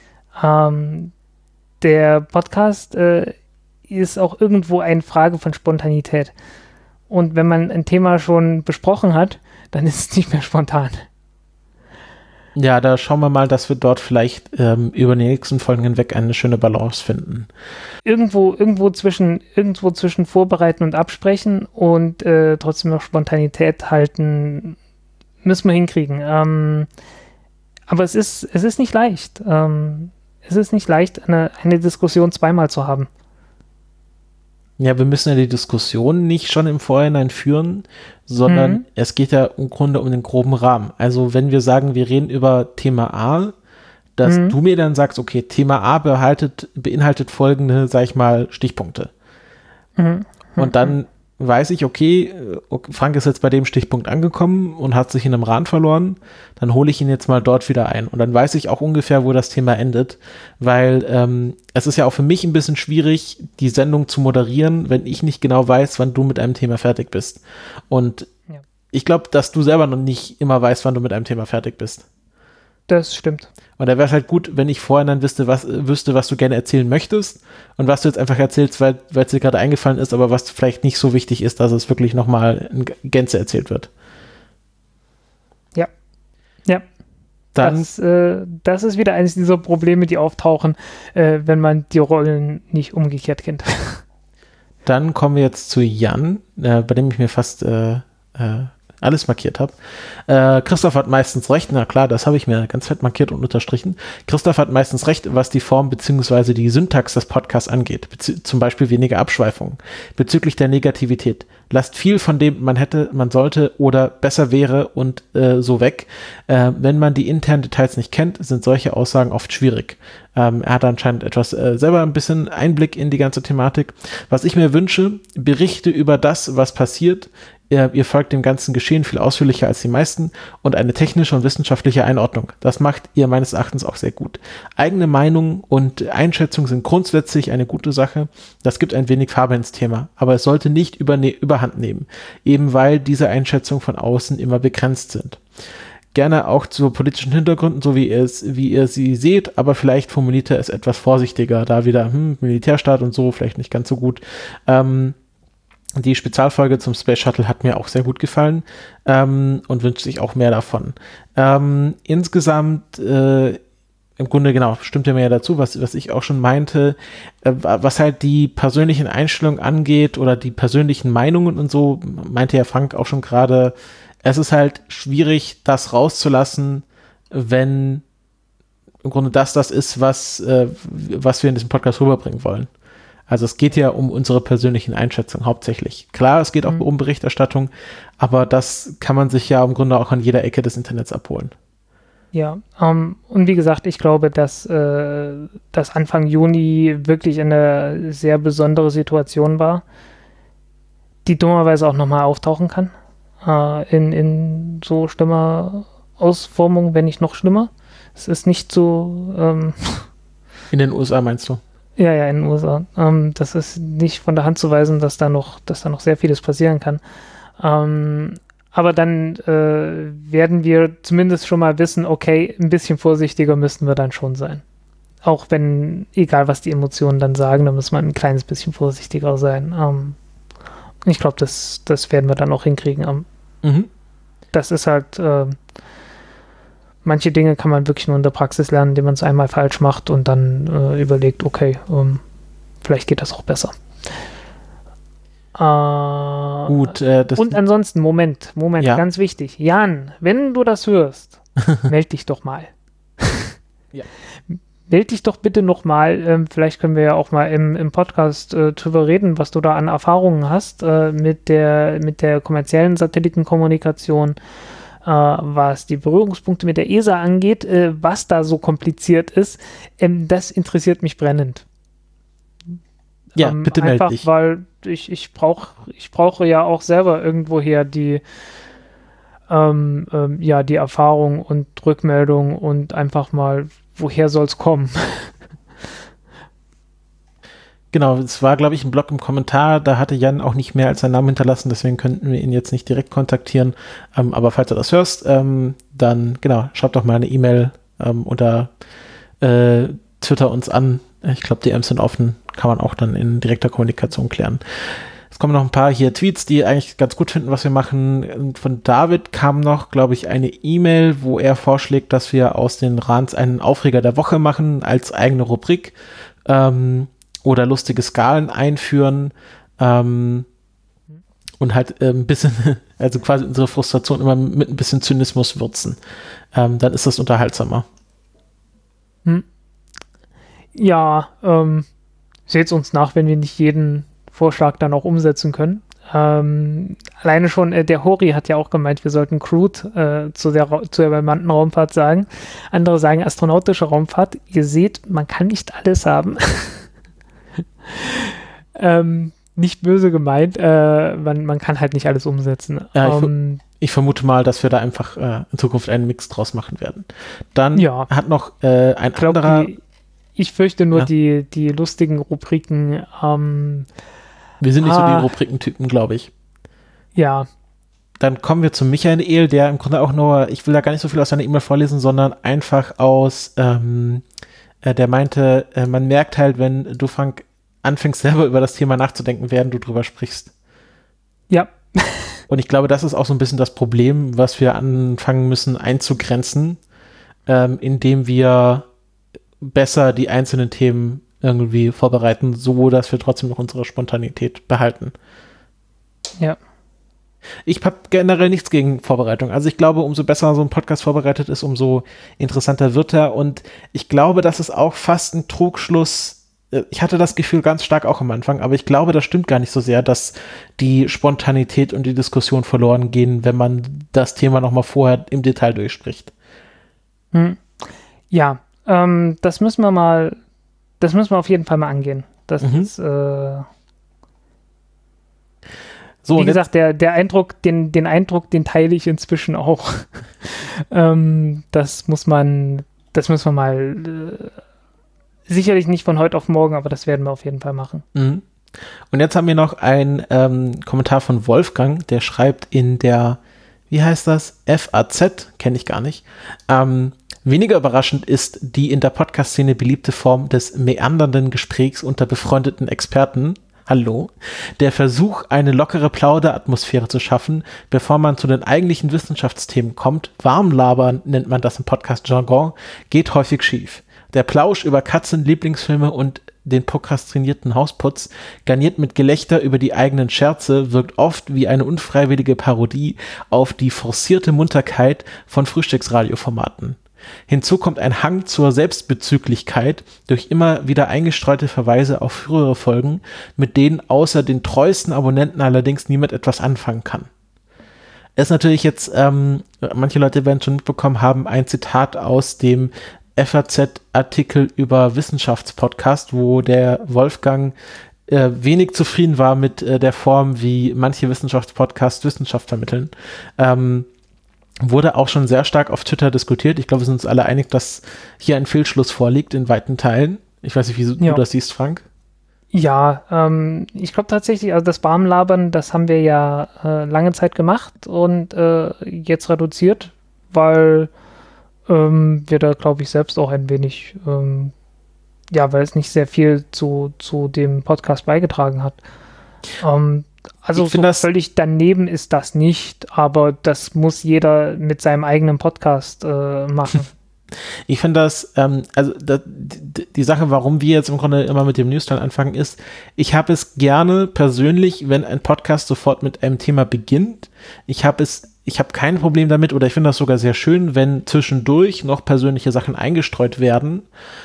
Der Podcast ist auch irgendwo eine Frage von Spontanität. Und wenn man ein Thema schon besprochen hat, dann ist es nicht mehr spontan. Ja, da schauen wir mal, dass wir dort vielleicht über die nächsten Folgen hinweg eine schöne Balance finden. Irgendwo zwischen Vorbereiten und Absprechen und trotzdem noch Spontanität halten, müssen wir hinkriegen. Aber es ist nicht leicht. Es ist nicht leicht, eine Diskussion zweimal zu haben. Ja, wir müssen ja die Diskussion nicht schon im Vorhinein führen, sondern es geht ja im Grunde um den groben Rahmen. Also wenn wir sagen, wir reden über Thema A, dass du mir dann sagst, okay, Thema A beinhaltet folgende, sag ich mal, Stichpunkte. Und dann weiß ich, okay, Frank ist jetzt bei dem Stichpunkt angekommen und hat sich in einem Rand verloren, dann hole ich ihn jetzt mal dort wieder ein. Und dann weiß ich auch ungefähr, wo das Thema endet, weil es ist ja auch für mich ein bisschen schwierig, die Sendung zu moderieren, wenn ich nicht genau weiß, wann du mit einem Thema fertig bist. Und ich glaube, dass du selber noch nicht immer weißt, wann du mit einem Thema fertig bist. Das stimmt. Und da wäre es halt gut, wenn ich vorher dann wüsste, was du gerne erzählen möchtest und was du jetzt einfach erzählst, weil es dir gerade eingefallen ist, aber was vielleicht nicht so wichtig ist, dass es wirklich nochmal in Gänze erzählt wird. Ja. Dann, das ist wieder eines dieser Probleme, die auftauchen, wenn man die Rollen nicht umgekehrt kennt. Dann kommen wir jetzt zu Jan, bei dem ich mir fast alles markiert habe. Christoph hat meistens recht, na klar, das habe ich mir ganz fett markiert und unterstrichen. Christoph hat meistens recht, was die Form bzw. die Syntax des Podcasts angeht, zum Beispiel weniger Abschweifungen. Bezüglich der Negativität, lasst viel von dem man hätte, man sollte oder besser wäre und so weg. Wenn man die internen Details nicht kennt, sind solche Aussagen oft schwierig. Er hat anscheinend etwas selber ein bisschen Einblick in die ganze Thematik. Was ich mir wünsche, Berichte über das, was passiert. Ihr folgt dem ganzen Geschehen viel ausführlicher als die meisten und eine technische und wissenschaftliche Einordnung. Das macht ihr meines Erachtens auch sehr gut. Eigene Meinung und Einschätzung sind grundsätzlich eine gute Sache. Das gibt ein wenig Farbe ins Thema, aber es sollte nicht überhand nehmen, eben weil diese Einschätzungen von außen immer begrenzt sind. Gerne auch zu politischen Hintergründen, so wie ihr sie seht, aber vielleicht formuliert er es etwas vorsichtiger, da wieder Militärstaat und so, vielleicht nicht ganz so gut. Die Spezialfolge zum Space Shuttle hat mir auch sehr gut gefallen und wünscht sich auch mehr davon. Insgesamt, im Grunde genau, stimmt er mir ja dazu, was ich auch schon meinte, was halt die persönlichen Einstellungen angeht oder die persönlichen Meinungen und so, meinte ja Frank auch schon gerade, es ist halt schwierig, das rauszulassen, wenn im Grunde das ist, was wir in diesem Podcast rüberbringen wollen. Also es geht ja um unsere persönlichen Einschätzungen hauptsächlich. Klar, es geht auch um Berichterstattung, aber das kann man sich ja im Grunde auch an jeder Ecke des Internets abholen. Ja, und wie gesagt, ich glaube, dass Anfang Juni wirklich eine sehr besondere Situation war, die dummerweise auch nochmal auftauchen kann. In so schlimmer Ausformung, wenn nicht noch schlimmer. Es ist nicht so... In den USA meinst du? Ja, in den USA. Das ist nicht von der Hand zu weisen, dass da noch sehr vieles passieren kann. Aber dann werden wir zumindest schon mal wissen, okay, ein bisschen vorsichtiger müssten wir dann schon sein. Auch wenn, egal was die Emotionen dann sagen, da muss man ein kleines bisschen vorsichtiger sein. Ich glaube, das werden wir dann auch hinkriegen. Das ist halt, manche Dinge kann man wirklich nur in der Praxis lernen, indem man es einmal falsch macht und dann überlegt, okay, vielleicht geht das auch besser. Gut, und ansonsten, Moment, ja. Ganz wichtig. Jan, wenn du das hörst, meld dich doch mal. Ja. Meld dich doch bitte nochmal. Vielleicht können wir ja auch mal im Podcast drüber reden, was du da an Erfahrungen hast mit der kommerziellen Satellitenkommunikation, was die Berührungspunkte mit der ESA angeht, was da so kompliziert ist. Das interessiert mich brennend. Ja, bitte melde dich. Einfach, weil ich brauche ja auch selber irgendwoher die Erfahrung und Rückmeldung und einfach mal, woher soll es kommen? Genau, es war, glaube ich, ein Blog im Kommentar, da hatte Jan auch nicht mehr als seinen Namen hinterlassen, deswegen könnten wir ihn jetzt nicht direkt kontaktieren. Aber falls du das hörst, dann, genau, schreib doch mal eine E-Mail oder Twitter uns an. Ich glaube, DMs sind offen, kann man auch dann in direkter Kommunikation klären. Es kommen noch ein paar hier Tweets, die eigentlich ganz gut finden, was wir machen. Von David kam noch, glaube ich, eine E-Mail, wo er vorschlägt, dass wir aus den Rants einen Aufreger der Woche machen als eigene Rubrik oder lustige Skalen einführen und halt ein bisschen, also quasi unsere Frustration immer mit ein bisschen Zynismus würzen. Dann ist das unterhaltsamer. Ja, seht's uns nach, wenn wir nicht jeden Vorschlag dann auch umsetzen können. Alleine schon, der Hori hat ja auch gemeint, wir sollten Crude zu der bemannten Raumfahrt sagen. Andere sagen astronautische Raumfahrt. Ihr seht, man kann nicht alles haben. Nicht böse gemeint, man kann halt nicht alles umsetzen. Ja, ich vermute mal, dass wir da einfach in Zukunft einen Mix draus machen werden. Dann hat noch ein anderer... Ich fürchte nur die lustigen Rubriken. Wir sind nicht so die Rubrikentypen, glaube ich. Ja. Dann kommen wir zu Michael, der im Grunde auch nur, ich will da gar nicht so viel aus seiner E-Mail vorlesen, sondern einfach aus, der meinte, man merkt halt, wenn du, Frank, anfängst selber über das Thema nachzudenken, während du drüber sprichst. Ja. Und ich glaube, das ist auch so ein bisschen das Problem, was wir anfangen müssen einzugrenzen, indem wir besser die einzelnen Themen irgendwie vorbereiten, so dass wir trotzdem noch unsere Spontanität behalten. Ja. Ich habe generell nichts gegen Vorbereitung. Also ich glaube, umso besser so ein Podcast vorbereitet ist, umso interessanter wird er. Und ich glaube, das ist auch fast ein Trugschluss. Ich hatte das Gefühl ganz stark auch am Anfang, aber ich glaube, das stimmt gar nicht so sehr, dass die Spontanität und die Diskussion verloren gehen, wenn man das Thema nochmal vorher im Detail durchspricht. Ja, das müssen wir auf jeden Fall mal angehen. Das ist, so, wie gesagt, der Eindruck, den Eindruck, den teile ich inzwischen auch. Das müssen wir mal, sicherlich nicht von heute auf morgen, aber das werden wir auf jeden Fall machen. Und jetzt haben wir noch einen Kommentar von Wolfgang, der schreibt in der, wie heißt das? FAZ, kenne ich gar nicht. Weniger überraschend ist die in der Podcast-Szene beliebte Form des meandernden Gesprächs unter befreundeten Experten. Hallo. Der Versuch, eine lockere Plauderatmosphäre zu schaffen, bevor man zu den eigentlichen Wissenschaftsthemen kommt, Warmlabern nennt man das im Podcast-Jargon, geht häufig schief. Der Plausch über Katzen, Lieblingsfilme und den prokrastinierten Hausputz, garniert mit Gelächter über die eigenen Scherze, wirkt oft wie eine unfreiwillige Parodie auf die forcierte Munterkeit von Frühstücksradioformaten. Hinzu kommt ein Hang zur Selbstbezüglichkeit durch immer wieder eingestreute Verweise auf frühere Folgen, mit denen außer den treuesten Abonnenten allerdings niemand etwas anfangen kann. ist natürlich jetzt, manche Leute werden schon mitbekommen haben, ein Zitat aus dem FAZ-Artikel über Wissenschaftspodcast, wo der Wolfgang wenig zufrieden war mit der Form, wie manche Wissenschaftspodcasts Wissenschaft vermitteln. Wurde auch schon sehr stark auf Twitter diskutiert. Ich glaube, wir sind uns alle einig, dass hier ein Fehlschluss vorliegt in weiten Teilen. Ich weiß nicht, wie du das siehst, Frank. Ja, ich glaube tatsächlich, also das Barmlabern, das haben wir ja lange Zeit gemacht und jetzt reduziert, weil wir da, glaube ich, selbst auch ein wenig, weil es nicht sehr viel zu dem Podcast beigetragen hat. Also so völlig daneben ist das nicht, aber das muss jeder mit seinem eigenen Podcast machen. Ich finde das, die Sache, warum wir jetzt im Grunde immer mit dem Newsteil anfangen, ist, ich habe es gerne persönlich, wenn ein Podcast sofort mit einem Thema beginnt. Ich habe kein Problem damit, oder ich finde das sogar sehr schön, wenn zwischendurch noch persönliche Sachen eingestreut werden,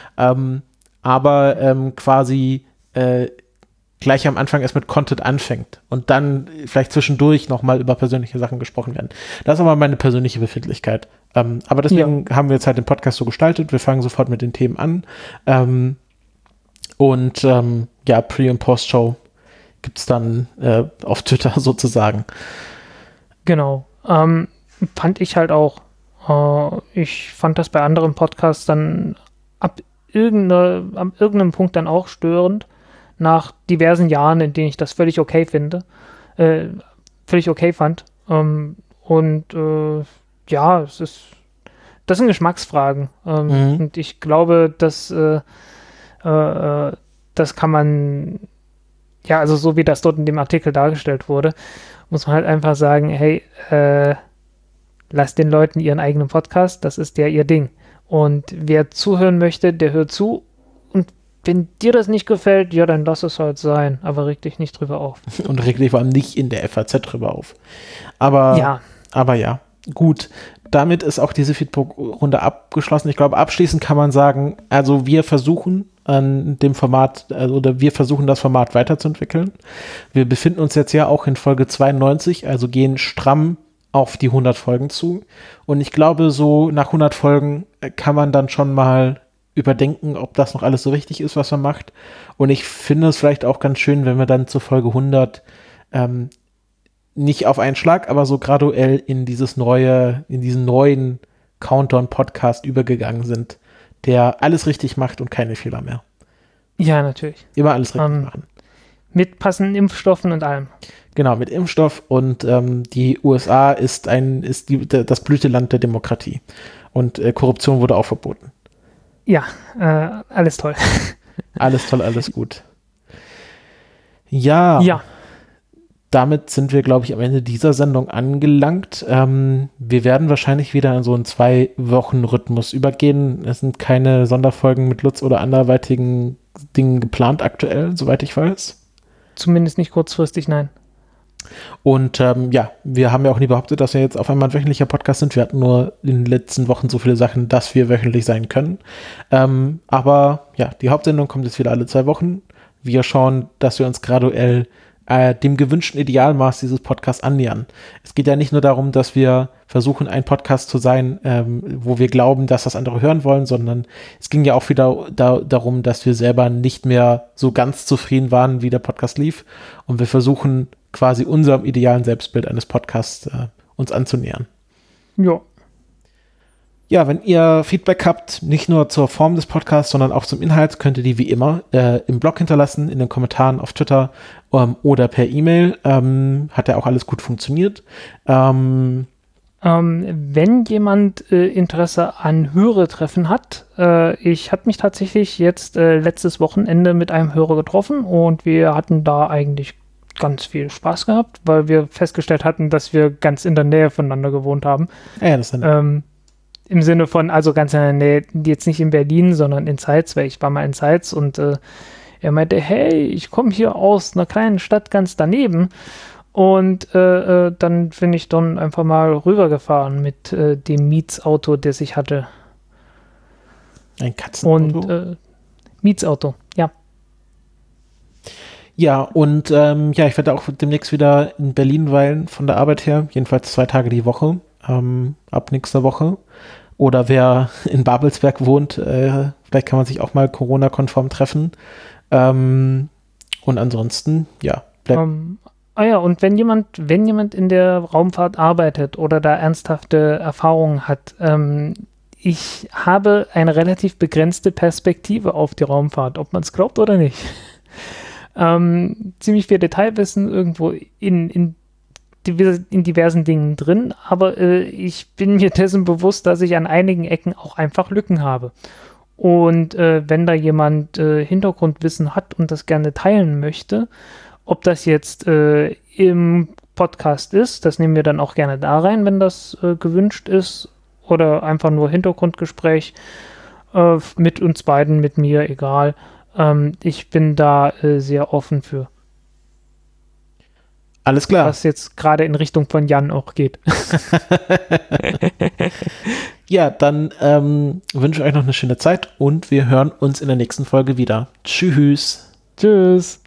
aber quasi gleich am Anfang erst mit Content anfängt und dann vielleicht zwischendurch nochmal über persönliche Sachen gesprochen werden. Das ist aber meine persönliche Befindlichkeit. Aber deswegen haben wir jetzt halt den Podcast so gestaltet. Wir fangen sofort mit den Themen an. Pre- und Post-Show gibt es dann auf Twitter sozusagen. Genau. Fand ich halt auch. Ich fand das bei anderen Podcasts dann ab irgendeinem Punkt dann auch störend. Nach diversen Jahren, in denen ich das völlig okay fand. Das sind Geschmacksfragen. Und ich glaube, dass das kann man, also so wie das dort in dem Artikel dargestellt wurde, muss man halt einfach sagen, hey, lasst den Leuten ihren eigenen Podcast, das ist ihr Ding. Und wer zuhören möchte, der hört zu. Und wenn dir das nicht gefällt, ja, dann lass es halt sein, aber reg dich nicht drüber auf. Und reg dich vor allem nicht in der FAZ drüber auf. Aber ja, gut. Damit ist auch diese Feedback-Runde abgeschlossen. Ich glaube, abschließend kann man sagen, also wir versuchen an dem Format, wir versuchen das Format weiterzuentwickeln. Wir befinden uns jetzt ja auch in Folge 92, also gehen stramm auf die 100 Folgen zu. Und ich glaube, so nach 100 Folgen kann man dann schon mal überdenken, ob das noch alles so richtig ist, was man macht. Und ich finde es vielleicht auch ganz schön, wenn wir dann zur Folge 100 nicht auf einen Schlag, aber so graduell in diesen neuen Countdown-Podcast übergegangen sind, der alles richtig macht und keine Fehler mehr. Ja, natürlich. Immer alles richtig machen. Mit passenden Impfstoffen und allem. Genau, mit Impfstoff und die USA ist das Blüteland der Demokratie. Und Korruption wurde auch verboten. Ja, alles toll. Alles toll, alles gut. Ja. Damit sind wir, glaube ich, am Ende dieser Sendung angelangt. Wir werden wahrscheinlich wieder in so einen 2-Wochen-Rhythmus übergehen. Es sind keine Sonderfolgen mit Lutz oder anderweitigen Dingen geplant aktuell, soweit ich weiß. Zumindest nicht kurzfristig, nein. Und wir haben ja auch nie behauptet, dass wir jetzt auf einmal ein wöchentlicher Podcast sind. Wir hatten nur in den letzten Wochen so viele Sachen, dass wir wöchentlich sein können. Aber ja, die Hauptsendung kommt jetzt wieder alle 2 Wochen. Wir schauen, dass wir uns graduell dem gewünschten Idealmaß dieses Podcasts annähern. Es geht ja nicht nur darum, dass wir versuchen, ein Podcast zu sein, wo wir glauben, dass das andere hören wollen, sondern es ging ja auch wieder darum, dass wir selber nicht mehr so ganz zufrieden waren, wie der Podcast lief. Und wir versuchen quasi unserem idealen Selbstbild eines Podcasts uns anzunähern. Ja. Ja, wenn ihr Feedback habt, nicht nur zur Form des Podcasts, sondern auch zum Inhalt, könnt ihr die wie immer im Blog hinterlassen, in den Kommentaren auf Twitter oder per E-Mail. Hat ja auch alles gut funktioniert. Wenn jemand Interesse an Hörertreffen hat, ich habe mich tatsächlich jetzt letztes Wochenende mit einem Hörer getroffen und wir hatten da eigentlich ganz viel Spaß gehabt, weil wir festgestellt hatten, dass wir ganz in der Nähe voneinander gewohnt haben. Ja, das ist dann im Sinne von, also ganz in der Nähe, jetzt nicht in Berlin, sondern in Zeitz, weil ich war mal in Zeitz und er meinte, hey, ich komme hier aus einer kleinen Stadt ganz daneben und dann bin ich dann einfach mal rübergefahren mit dem Mietsauto, das ich hatte. Ein Katzenauto? Und Mietsauto, ja. Ja, und ich werde auch demnächst wieder in Berlin weilen von der Arbeit her, jedenfalls 2 Tage die Woche, ab nächster Woche. Oder wer in Babelsberg wohnt, vielleicht kann man sich auch mal Corona-konform treffen. Und ansonsten, ja, bleibt. Und wenn jemand in der Raumfahrt arbeitet oder da ernsthafte Erfahrungen hat, ich habe eine relativ begrenzte Perspektive auf die Raumfahrt, ob man es glaubt oder nicht. Ziemlich viel Detailwissen irgendwo in diversen Dingen drin, aber ich bin mir dessen bewusst, dass ich an einigen Ecken auch einfach Lücken habe. Und wenn da jemand Hintergrundwissen hat und das gerne teilen möchte, ob das jetzt im Podcast ist, das nehmen wir dann auch gerne da rein, wenn das gewünscht ist, oder einfach nur Hintergrundgespräch mit uns beiden, mit mir, egal. Ich bin da sehr offen für. Alles klar. Was jetzt gerade in Richtung von Jan auch geht. Ja, dann wünsche ich euch noch eine schöne Zeit und wir hören uns in der nächsten Folge wieder. Tschüss. Tschüss.